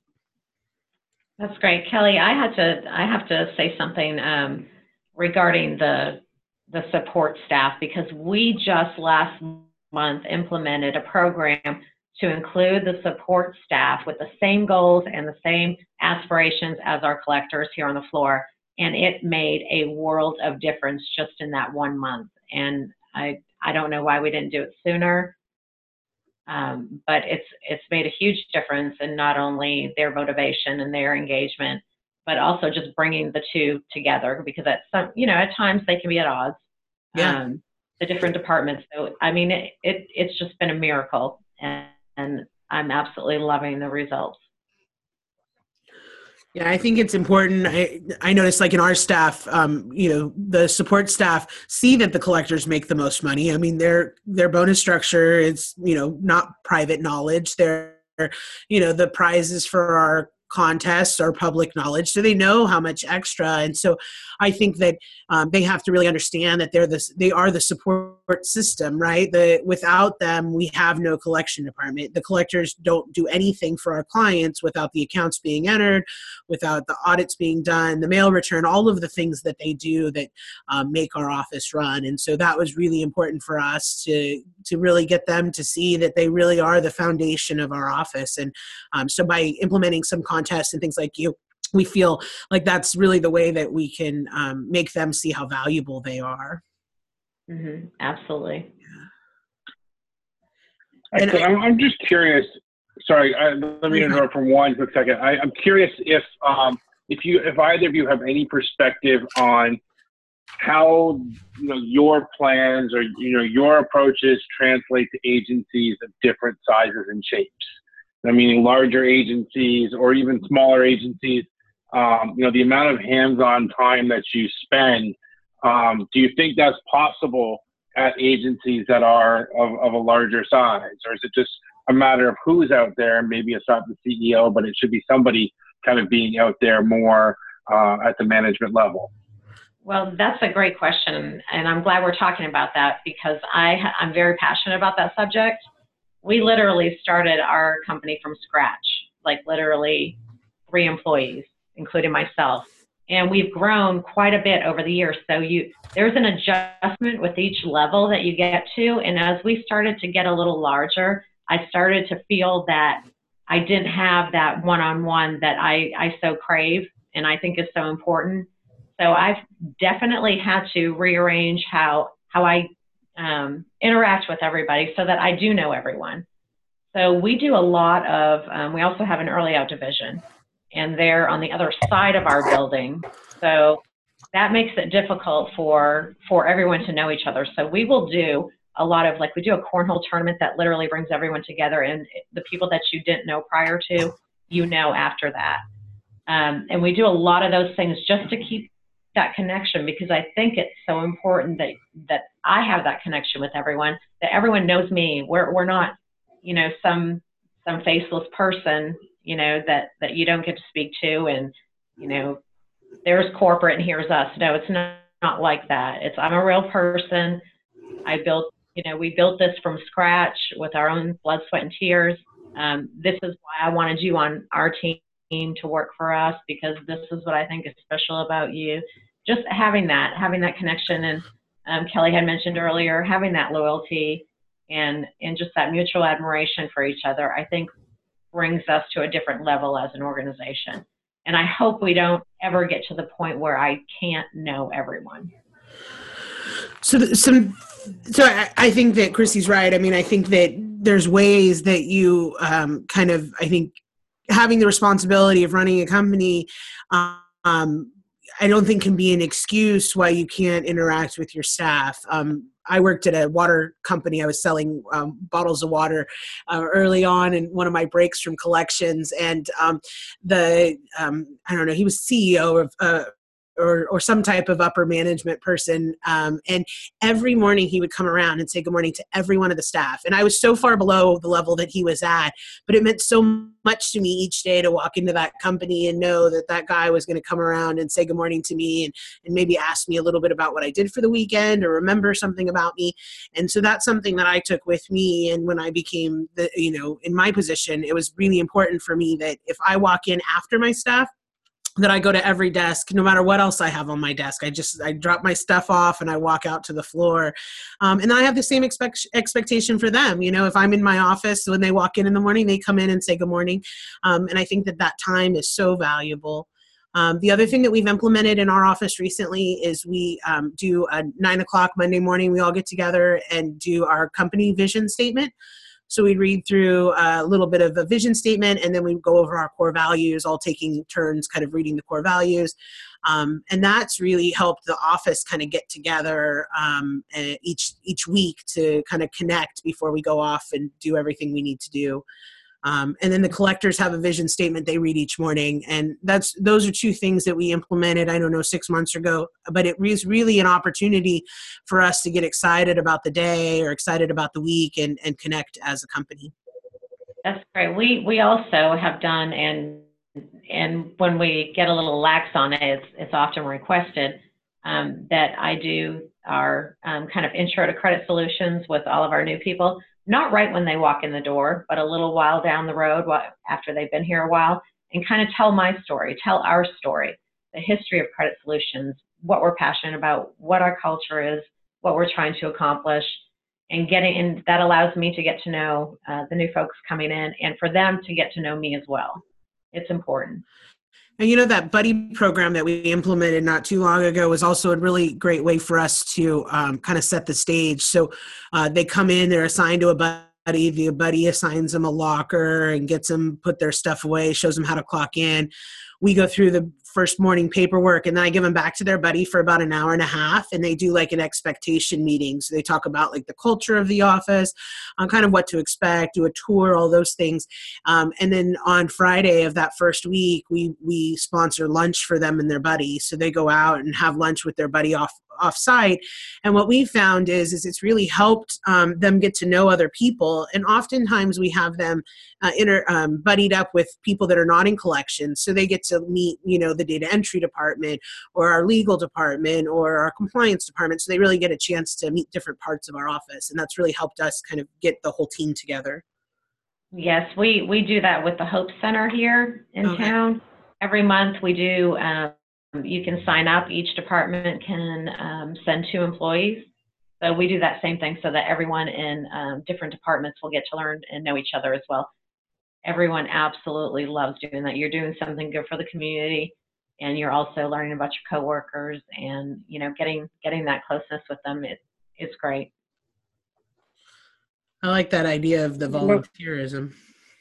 That's great, Kelly. I had to I have to say something um, regarding the the support staff, because we just last month implemented a program to include the support staff with the same goals and the same aspirations as our collectors here on the floor, and it made a world of difference just in that one month. And I I don't know why we didn't do it sooner, um, but it's it's made a huge difference in not only their motivation and their engagement, but also just bringing the two together, because at some, you know, at times they can be at odds, yeah. um, the different departments. So, I mean, it, it it's just been a miracle, and, and I'm absolutely loving the results. Yeah, I think it's important. I, I noticed, like in our staff, um, you know, the support staff see that the collectors make the most money. I mean, their their bonus structure is, you know, not private knowledge. They're, you know, the prizes for our contests are public knowledge, so they know how much extra. And so I think that um, they have to really understand that they're the, they are the support system, right? The, without them, we have no collection department. The collectors don't do anything for our clients without the accounts being entered, without the audits being done, the mail return, all of the things that they do that um, make our office run. And so that was really important for us to, to really get them to see that they really are the foundation of our office. And um, so by implementing some contests and things like you, we feel like that's really the way that we can um, make them see how valuable they are. Mm-hmm. Absolutely. Yeah. And I'm, I'm just curious. Sorry, I, let me interrupt for one quick second. I, I'm curious if um, if you if either of you have any perspective on how you know your plans or you know your approaches translate to agencies of different sizes and shapes. I mean, larger agencies or even smaller agencies. Um, you know, the amount of hands-on time that you spend. Um, do you think that's possible at agencies that are of, of a larger size, or is it just a matter of who's out there? Maybe it's not the C E O, but it should be somebody kind of being out there more uh, at the management level. Well, that's a great question, and I'm glad we're talking about that because I, I'm very passionate about that subject. We literally started our company from scratch, like literally three employees, including myself, and we've grown quite a bit over the years. So you, there's an adjustment with each level that you get to, and as we started to get a little larger, I started to feel that I didn't have that one-on-one that I, I so crave and I think is so important. So I've definitely had to rearrange how how I um, interact with everybody so that I do know everyone. So we do a lot of, um, we also have an early out division, and they're on the other side of our building. So that makes it difficult for, for everyone to know each other. So we will do a lot of, like we do a cornhole tournament that literally brings everyone together, and the people that you didn't know prior to, you know after that. Um, and we do a lot of those things just to keep that connection, because I think it's so important that that I have that connection with everyone, that everyone knows me. We're we're not, you know, some some faceless person, you know, that that you don't get to speak to, and you know, there's corporate and here's us. No, it's not not like that. It's I'm a real person. I built, you know, we built this from scratch with our own blood, sweat, and tears. Um, this is why I wanted you on our team to work for us, because this is what I think is special about you. Just having that, having that connection, and um, Kelly had mentioned earlier, having that loyalty and and just that mutual admiration for each other, I think brings us to a different level as an organization. And I hope we don't ever get to the point where I can't know everyone. So, the, some, so I, I think that Christy's right. I mean, I think that there's ways that you um, kind of, I think, having the responsibility of running a company, um, I don't think can be an excuse why you can't interact with your staff. Um, I worked at a water company. I was selling um, bottles of water uh, early on in one of my breaks from collections. And um, the, um, I don't know, he was C E O of uh, Or, or some type of upper management person. Um, and every morning he would come around and say good morning to every one of the staff. And I was so far below the level that he was at, but it meant so much to me each day to walk into that company and know that that guy was going to come around and say good morning to me, and, and maybe ask me a little bit about what I did for the weekend or remember something about me. And so that's something that I took with me. And when I became the, you know, in my position, it was really important for me that if I walk in after my staff, that I go to every desk, no matter what else I have on my desk. I just, I drop my stuff off and I walk out to the floor. Um, and I have the same expect, expectation for them. You know, if I'm in my office, when they walk in in the morning, they come in and say good morning. Um, and I think that that time is so valuable. Um, the other thing that we've implemented in our office recently is we um, do a nine o'clock Monday morning. We all get together and do our company vision statement. So we'd read through a little bit of a vision statement, and then we'd go over our core values, all taking turns kind of reading the core values. Um, and that's really helped the office kind of get together um, each each week to kind of connect before we go off and do everything we need to do. Um, and then the collectors have a vision statement they read each morning. And that's those are two things that we implemented, I don't know, six months ago. But it was really an opportunity for us to get excited about the day or excited about the week and, and connect as a company. That's great. We we also have done, and and when we get a little lax on it, it's, it's often requested um, that I do our um, kind of intro to credit solutions with all of our new people. Not right when they walk in the door, but a little while down the road after they've been here a while, and kind of tell my story, tell our story, the history of Credit Solutions, what we're passionate about, what our culture is, what we're trying to accomplish, and getting in. That allows me to get to know uh, the new folks coming in, and for them to get to know me as well. It's important. And you know, that buddy program that we implemented not too long ago was also a really great way for us to um, kind of set the stage. So uh, they come in, they're assigned to a buddy, the buddy assigns them a locker and gets them put their stuff away, shows them how to clock in. We go through the first morning paperwork, and then I give them back to their buddy for about an hour and a half, and they do like an expectation meeting. So they talk about like the culture of the office, on kind of what to expect, do a tour, all those things. Um, and then on Friday of that first week, we we sponsor lunch for them and their buddy. So they go out and have lunch with their buddy off off site. And what we found is, is it's really helped um, them get to know other people. And oftentimes we have them uh, inter, um, buddied up with people that are not in collections. So they get to meet, you know, the data entry department or our legal department or our compliance department. So they really get a chance to meet different parts of our office. And that's really helped us kind of get the whole team together. Yes, we, we do that with the Hope Center here in Okay. town. Every month we do, um, you can sign up. Each department can um, send two employees. So we do that same thing so that everyone in um, different departments will get to learn and know each other as well. Everyone absolutely loves doing that. You're doing something good for the community, and you're also learning about your coworkers, and you know, getting getting that closeness with them. It, it's great. I like that idea of the volunteerism.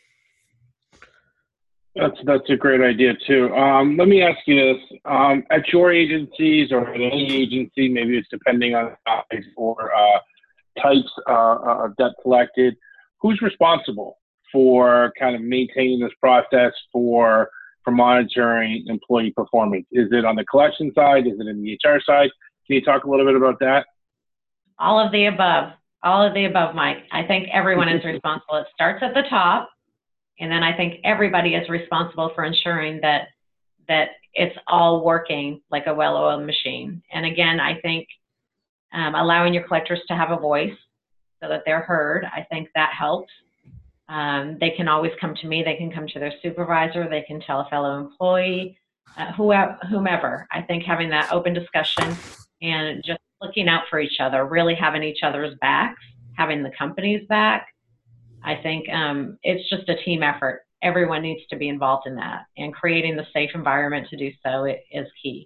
That's that's a great idea too. Um, let me ask you this: um, at your agencies or at any agency, maybe it's depending on topics or uh, types uh, of debt collected. Who's responsible for kind of maintaining this process for for monitoring employee performance? Is it on the collection side? Is it in the H R side? Can you talk a little bit about that? All of the above. All of the above, Mike. I think everyone is responsible. It starts at the top. And then I think everybody is responsible for ensuring that that it's all working like a well-oiled machine. And again, I think um, allowing your collectors to have a voice so that they're heard, I think that helps. Um, they can always come to me. They can come to their supervisor. They can tell a fellow employee, uh, whoever, whomever. I think having that open discussion and just looking out for each other, really having each other's backs, having the company's back, I think um, it's just a team effort. Everyone needs to be involved in that, and creating the safe environment to do so is key.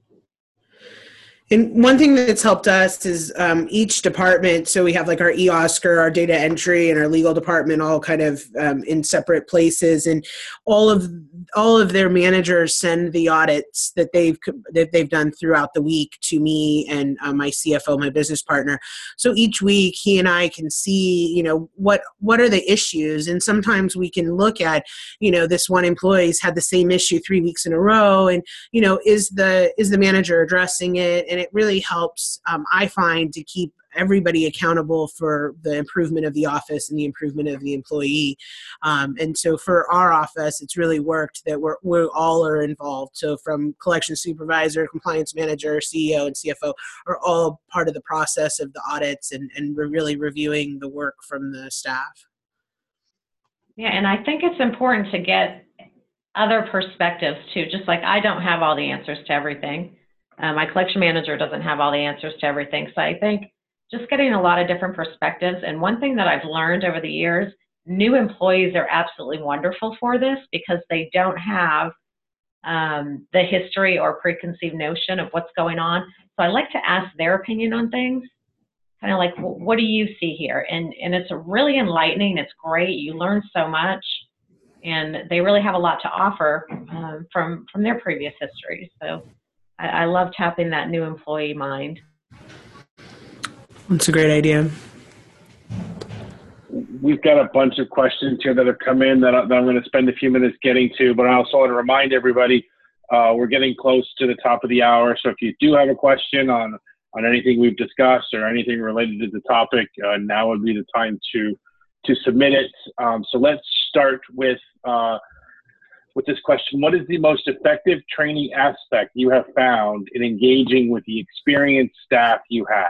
And one thing that's helped us is um, each department, so we have like our eOscar, our data entry, and our legal department all kind of um, in separate places, and all of all of their managers send the audits that they've that they've done throughout the week to me and uh, my C F O, my business partner. So each week he and I can see, you know, what what are the issues, and sometimes we can look at, you know, this one employee's had the same issue three weeks in a row, and you know, is the is the manager addressing it? And it really helps, um, I find, to keep everybody accountable for the improvement of the office and the improvement of the employee. Um, and so for our office, it's really worked that we're, we all are involved. So from collection supervisor, compliance manager, C E O, and C F O are all part of the process of the audits, and, and we're really reviewing the work from the staff. Yeah, and I think it's important to get other perspectives too. Just like I don't have all the answers to everything. Uh, my collection manager doesn't have all the answers to everything. So I think just getting a lot of different perspectives. And one thing that I've learned over the years, new employees are absolutely wonderful for this because they don't have um, the history or preconceived notion of what's going on. So I like to ask their opinion on things, kind of like, well, what do you see here? And, and it's really enlightening. It's great. You learn so much. And they really have a lot to offer um, from, from their previous history. So I, I love tapping that new employee mind. That's a great idea. We've got a bunch of questions here that have come in that, I, that I'm going to spend a few minutes getting to, but I also want to remind everybody uh, we're getting close to the top of the hour. So if you do have a question on, on anything we've discussed or anything related to the topic, uh, now would be the time to, to submit it. Um, so let's start with uh, with this question. What is the most effective training aspect you have found in engaging with the experienced staff you have?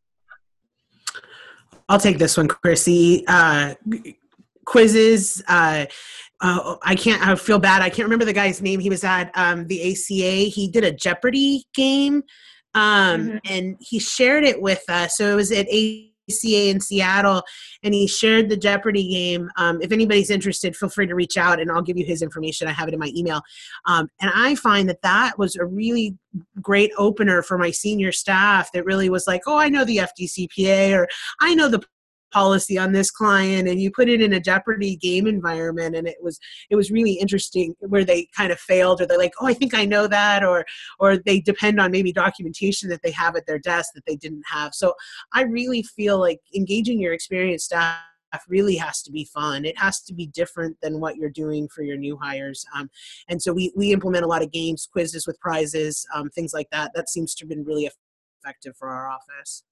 I'll take this one, Chrissy. Uh, quizzes. Uh, uh, I can't, I feel bad. I can't remember the guy's name. He was at um, the A C A. He did a Jeopardy game um, mm-hmm. and he shared it with us. So it was at A C A in Seattle, and he shared the Jeopardy game. Um, if anybody's interested, feel free to reach out and I'll give you his information. I have it in my email. Um, and I find that that was a really great opener for my senior staff that really was like, oh, I know the F D C P A, or I know the policy on this client, and you put it in a Jeopardy game environment, and it was it was really interesting where they kind of failed, or they're like, oh, I think I know that, or or they depend on maybe documentation that they have at their desk that they didn't have. So I really feel like engaging your experienced staff really has to be fun. It has to be different than what you're doing for your new hires. Um, and so we, we implement a lot of games, quizzes with prizes, um, things like that. That seems to have been really effective for our office.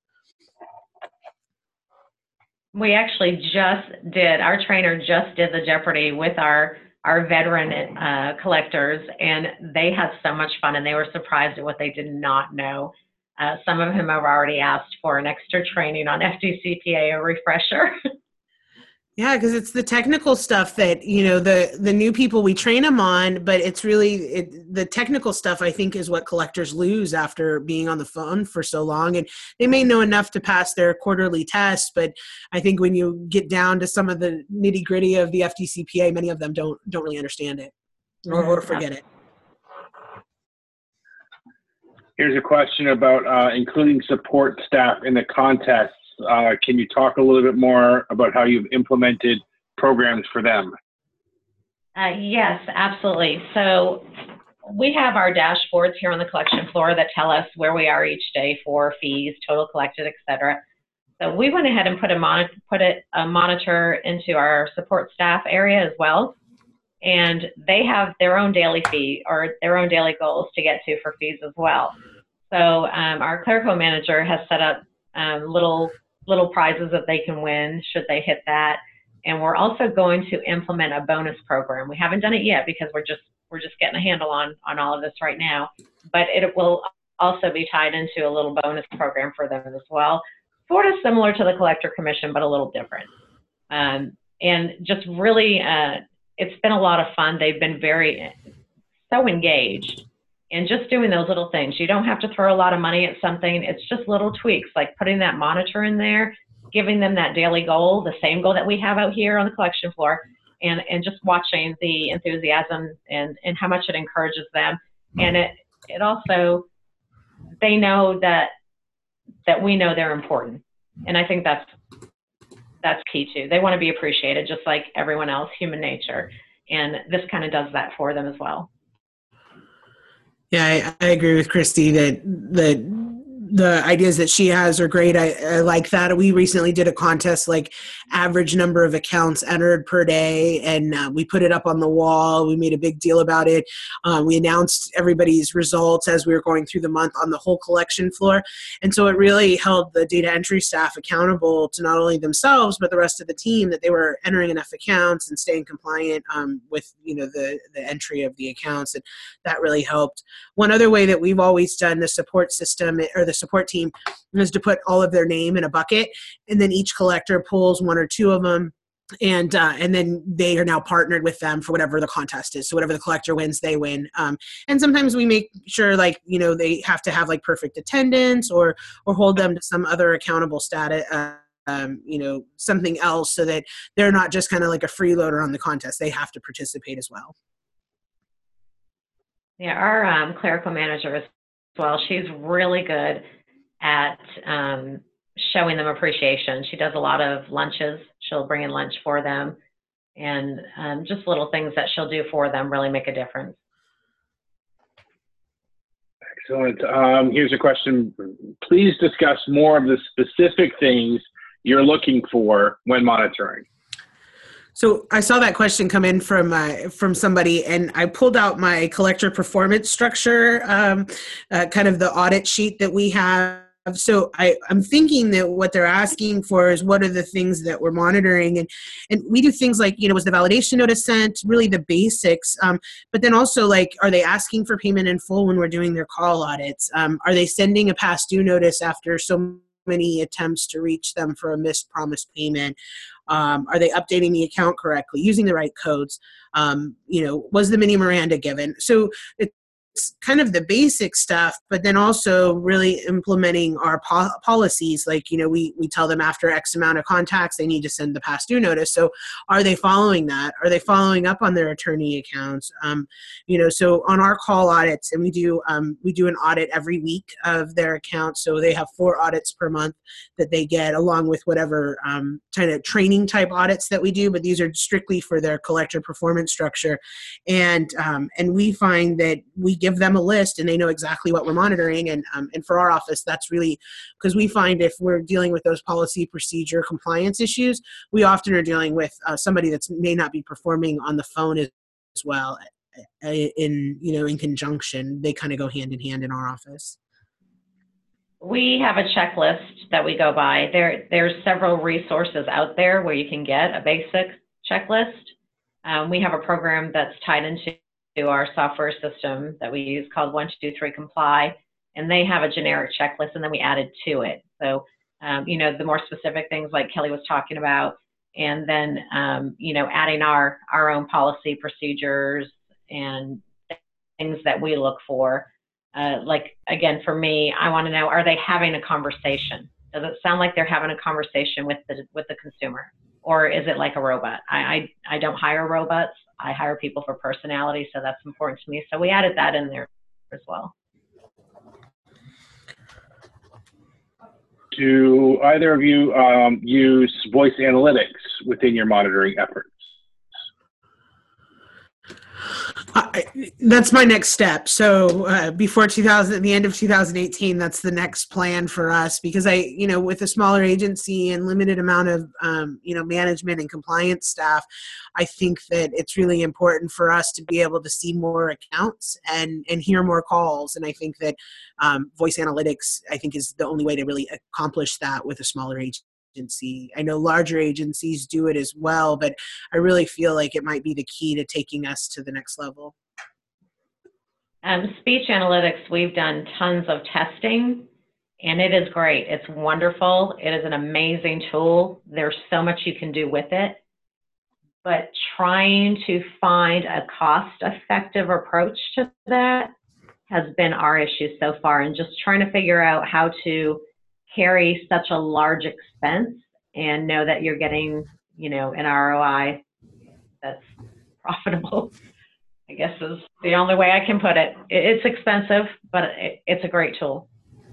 We actually just did, our trainer just did the Jeopardy with our, our veteran uh, collectors, and they had so much fun, and they were surprised at what they did not know. Uh, some of them have already asked for an extra training on F D C P A, a refresher. Yeah, because it's the technical stuff that, you know, the, the new people, we train them on, but it's really, it, the technical stuff, I think, is what collectors lose after being on the phone for so long. And they may know enough to pass their quarterly test, but I think when you get down to some of the nitty gritty of the F D C P A, many of them don't, don't really understand it or, or forget it. Here's a question about uh, including support staff in the contests. Uh, can you talk a little bit more about how you've implemented programs for them? Uh, yes, absolutely. So we have our dashboards here on the collection floor that tell us where we are each day for fees, total collected, et cetera. So we went ahead and put a, mon put it, a monitor into our support staff area as well. And they have their own daily fee or their own daily goals to get to for fees as well. So um, our clerical manager has set up um, little little prizes that they can win should they hit that. And we're also going to implement a bonus program. We haven't done it yet because we're just we're just getting a handle on on all of this right now. But it will also be tied into a little bonus program for them as well, sort of similar to the collector commission, but a little different. Um, and just really, uh, it's been a lot of fun. They've been very so engaged. And just doing those little things. You don't have to throw a lot of money at something. It's just little tweaks, like putting that monitor in there, giving them that daily goal, the same goal that we have out here on the collection floor, and, and just watching the enthusiasm and, and how much it encourages them. And it, it also, they know that, that we know they're important. And I think that's, that's key too. They want to be appreciated just like everyone else, human nature. And this kind of does that for them as well. Yeah, I, I agree with Christy that the the ideas that she has are great. I, I like that. We recently did a contest, like average number of accounts entered per day, and uh, we put it up on the wall. We made a big deal about it. Um, we announced everybody's results as we were going through the month on the whole collection floor. And so it really held the data entry staff accountable to not only themselves, but the rest of the team, that they were entering enough accounts and staying compliant um, with, you know, the, the entry of the accounts. And that really helped. One other way that we've always done the support system, or the support team, is to put all of their name in a bucket, and then each collector pulls one or two of them, and uh, and then they are now partnered with them for whatever the contest is. So whatever the collector wins, they win. Um, and sometimes we make sure, like, you know, they have to have like perfect attendance, or or hold them to some other accountable status. Uh, um, you know, something else, so that they're not just kind of like a freeloader on the contest. They have to participate as well. Yeah, our um, clerical manager as well, she's really good at um, showing them appreciation. She does a lot of lunches. She'll bring in lunch for them, and um, just little things that she'll do for them really make a difference. Excellent. Um, here's a question. Please discuss more of the specific things you're looking for when monitoring. So I saw that question come in from uh, from somebody, and I pulled out my collector performance structure, um, uh, kind of the audit sheet that we have. So I, I'm thinking that what they're asking for is what are the things that we're monitoring, and and we do things like, you know, was the validation notice sent, really the basics, um, but then also, like, are they asking for payment in full when we're doing their call audits? Um, are they sending a past due notice after so many attempts to reach them for a missed promised payment? Um, are they updating the account correctly, using the right codes? Um, you know, was the mini Miranda given? So it, it's kind of the basic stuff, but then also really implementing our po- policies. Like, you know, we, we tell them after X amount of contacts, they need to send the past due notice. So are they following that? Are they following up on their attorney accounts? Um, you know, so on our call audits, and we do, um, we do an audit every week of their accounts. So they have four audits per month that they get, along with whatever um, kind of training type audits that we do, but these are strictly for their collector performance structure. And, um, and we find that we give them a list and they know exactly what we're monitoring. And, um, and for our office, that's really because we find if we're dealing with those policy, procedure, compliance issues, we often are dealing with uh, somebody that may not be performing on the phone as, as well. In, you know, in conjunction, they kind of go hand in hand in our office. We have a checklist that we go by. There, there's several resources out there where you can get a basic checklist. Um, we have a program that's tied into our software system that we use called one two three Comply, and they have a generic checklist, and then we added to it. So, um, you know, the more specific things like Kelly was talking about, and then, um, you know, adding our, our own policy procedures and things that we look for. Uh, like, again, for me, I want to know, are they having a conversation? Does it sound like they're having a conversation with the, with the consumer? Or is it like a robot? I, I, I don't hire robots. I hire people for personality, so that's important to me. So we added that in there as well. Do either of you um, use voice analytics within your monitoring efforts? I, that's my next step. So uh, before two thousand, at the end of two thousand eighteen, that's the next plan for us, because I, you know, with a smaller agency and limited amount of, um, you know, management and compliance staff, I think that it's really important for us to be able to see more accounts and, and hear more calls. And I think that um, voice analytics, I think, is the only way to really accomplish that with a smaller agency. Agency. I know larger agencies do it as well, but I really feel like it might be the key to taking us to the next level. Um, speech analytics, we've done tons of testing, and it is great. It's wonderful. It is an amazing tool. There's so much you can do with it, but trying to find a cost-effective approach to that has been our issue so far, and just trying to figure out how to carry such a large expense and know that you're getting, you know, an R O I that's profitable, I guess is the only way I can put it. It's expensive, but it's a great tool.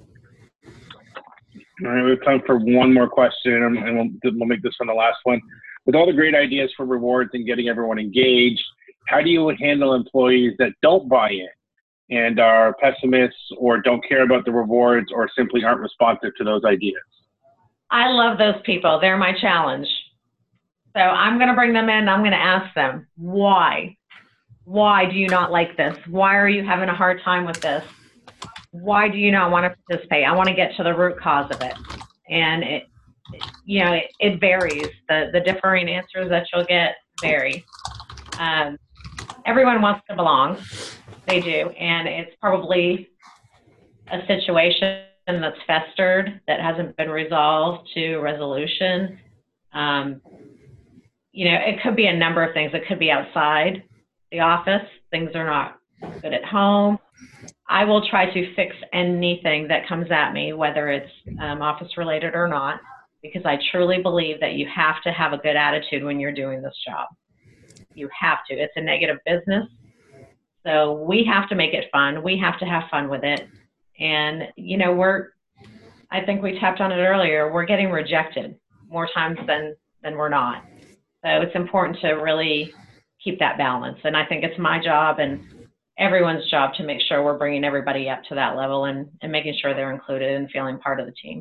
All right, we have time for one more question, and we'll, we'll make this one the last one. With all the great ideas for rewards and getting everyone engaged, how do you handle employees that don't buy in and are pessimists or don't care about the rewards or simply aren't responsive to those ideas? I love those people. They're my challenge. So I'm going to bring them in and I'm going to ask them, why? Why do you not like this? Why are you having a hard time with this? Why do you not want to participate? I want to get to the root cause of it. And it, you know, it, it varies. The, the differing answers that you'll get vary. Um, everyone wants to belong. They do, and it's probably a situation that's festered that hasn't been resolved to resolution. Um, you know, it could be a number of things. It could be outside the office. Things are not good at home. I will try to fix anything that comes at me, whether it's um, office related or not, because I truly believe that you have to have a good attitude when you're doing this job. You have to. It's a negative business. So we have to make it fun. We have to have fun with it. And, you know, we're, I think we tapped on it earlier, we're getting rejected more times than, than we're not. So it's important to really keep that balance. And I think it's my job and everyone's job to make sure we're bringing everybody up to that level and, and making sure they're included and feeling part of the team.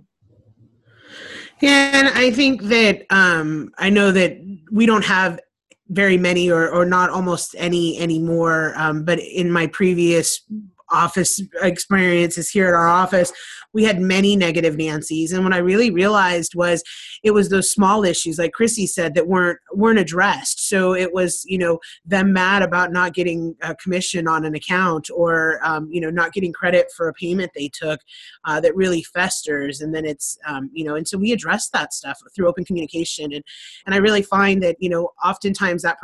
Yeah, and I think that um, I know that we don't have very many or, or not almost any anymore. Um, but in my previous office experiences here at our office, we had many negative Nancys. And what I really realized was it was those small issues, like Chrissy said, that weren't weren't addressed. So it was, you know, them mad about not getting a commission on an account or, um, you know, not getting credit for a payment they took uh, that really festers. And then it's, um, you know, and so we address that stuff through open communication. And, and I really find that, you know, oftentimes that person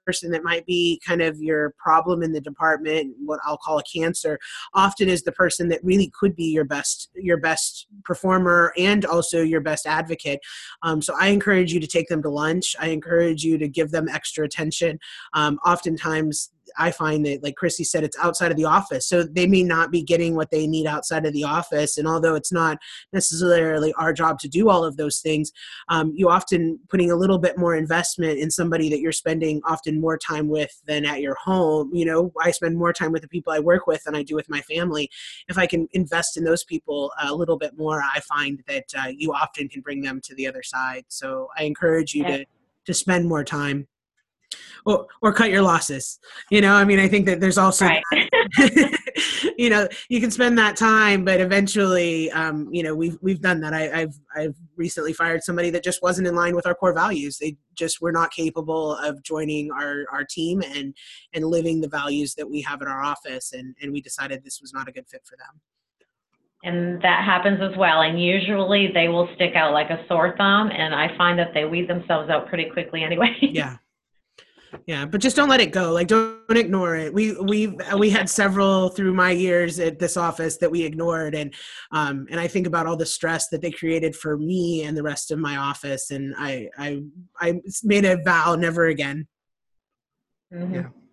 person that might be kind of your problem in the department, what I'll call a cancer, often is the person that really could be your best your best performer and also your best advocate. Um, so I encourage you to take them to lunch. I encourage you to give them extra attention. Um, oftentimes, I find that, like Chrissy said, it's outside of the office. So they may not be getting what they need outside of the office. And although it's not necessarily our job to do all of those things, um, you often putting a little bit more investment in somebody that you're spending often more time with than at your home. You know, I spend more time with the people I work with than I do with my family. If I can invest in those people a little bit more, I find that uh, you often can bring them to the other side. So I encourage you to, to spend more time. Or, or cut your losses. You know, I mean, I think that there's also, right. that, you know, you can spend that time, but eventually, um, you know, we've, we've done that. I, I've, I've recently fired somebody that just wasn't in line with our core values. They just were not capable of joining our, our team and, and living the values that we have in our office. And, and we decided this was not a good fit for them. And that happens as well. And usually they will stick out like a sore thumb. And I find that they weed themselves out pretty quickly anyway. Yeah. Yeah, but just don't let it go. Like, don't, don't ignore it. We we we had several through my years at this office that we ignored, and um and I think about all the stress that they created for me and the rest of my office, and I I I made a vow never again. Mm-hmm.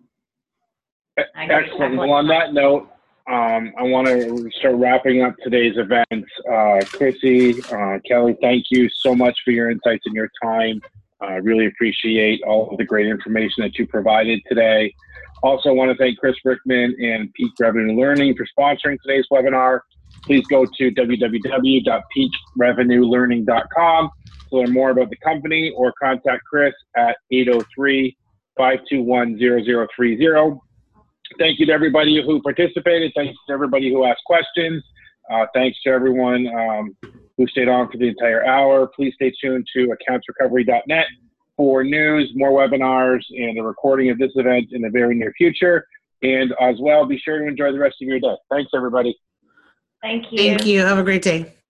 Yeah. Excellent. Well, on that note, um, I want to start wrapping up today's event. Uh, Chrissy, uh, Kelly, thank you so much for your insights and your time. I uh, really appreciate all of the great information that you provided today. Also want to thank Chris Brickman and Peak Revenue Learning for sponsoring today's webinar. Please go to w w w dot peak revenue learning dot com to learn more about the company or contact Chris at eight oh three, five two one, zero zero three zero. Thank you to everybody who participated. Thanks to everybody who asked questions. Uh, thanks to everyone um, who stayed on for the entire hour. Please stay tuned to accounts recovery dot net for news, more webinars, and a recording of this event in the very near future. And as well, be sure to enjoy the rest of your day. Thanks, everybody. Thank you. Thank you. Have a great day.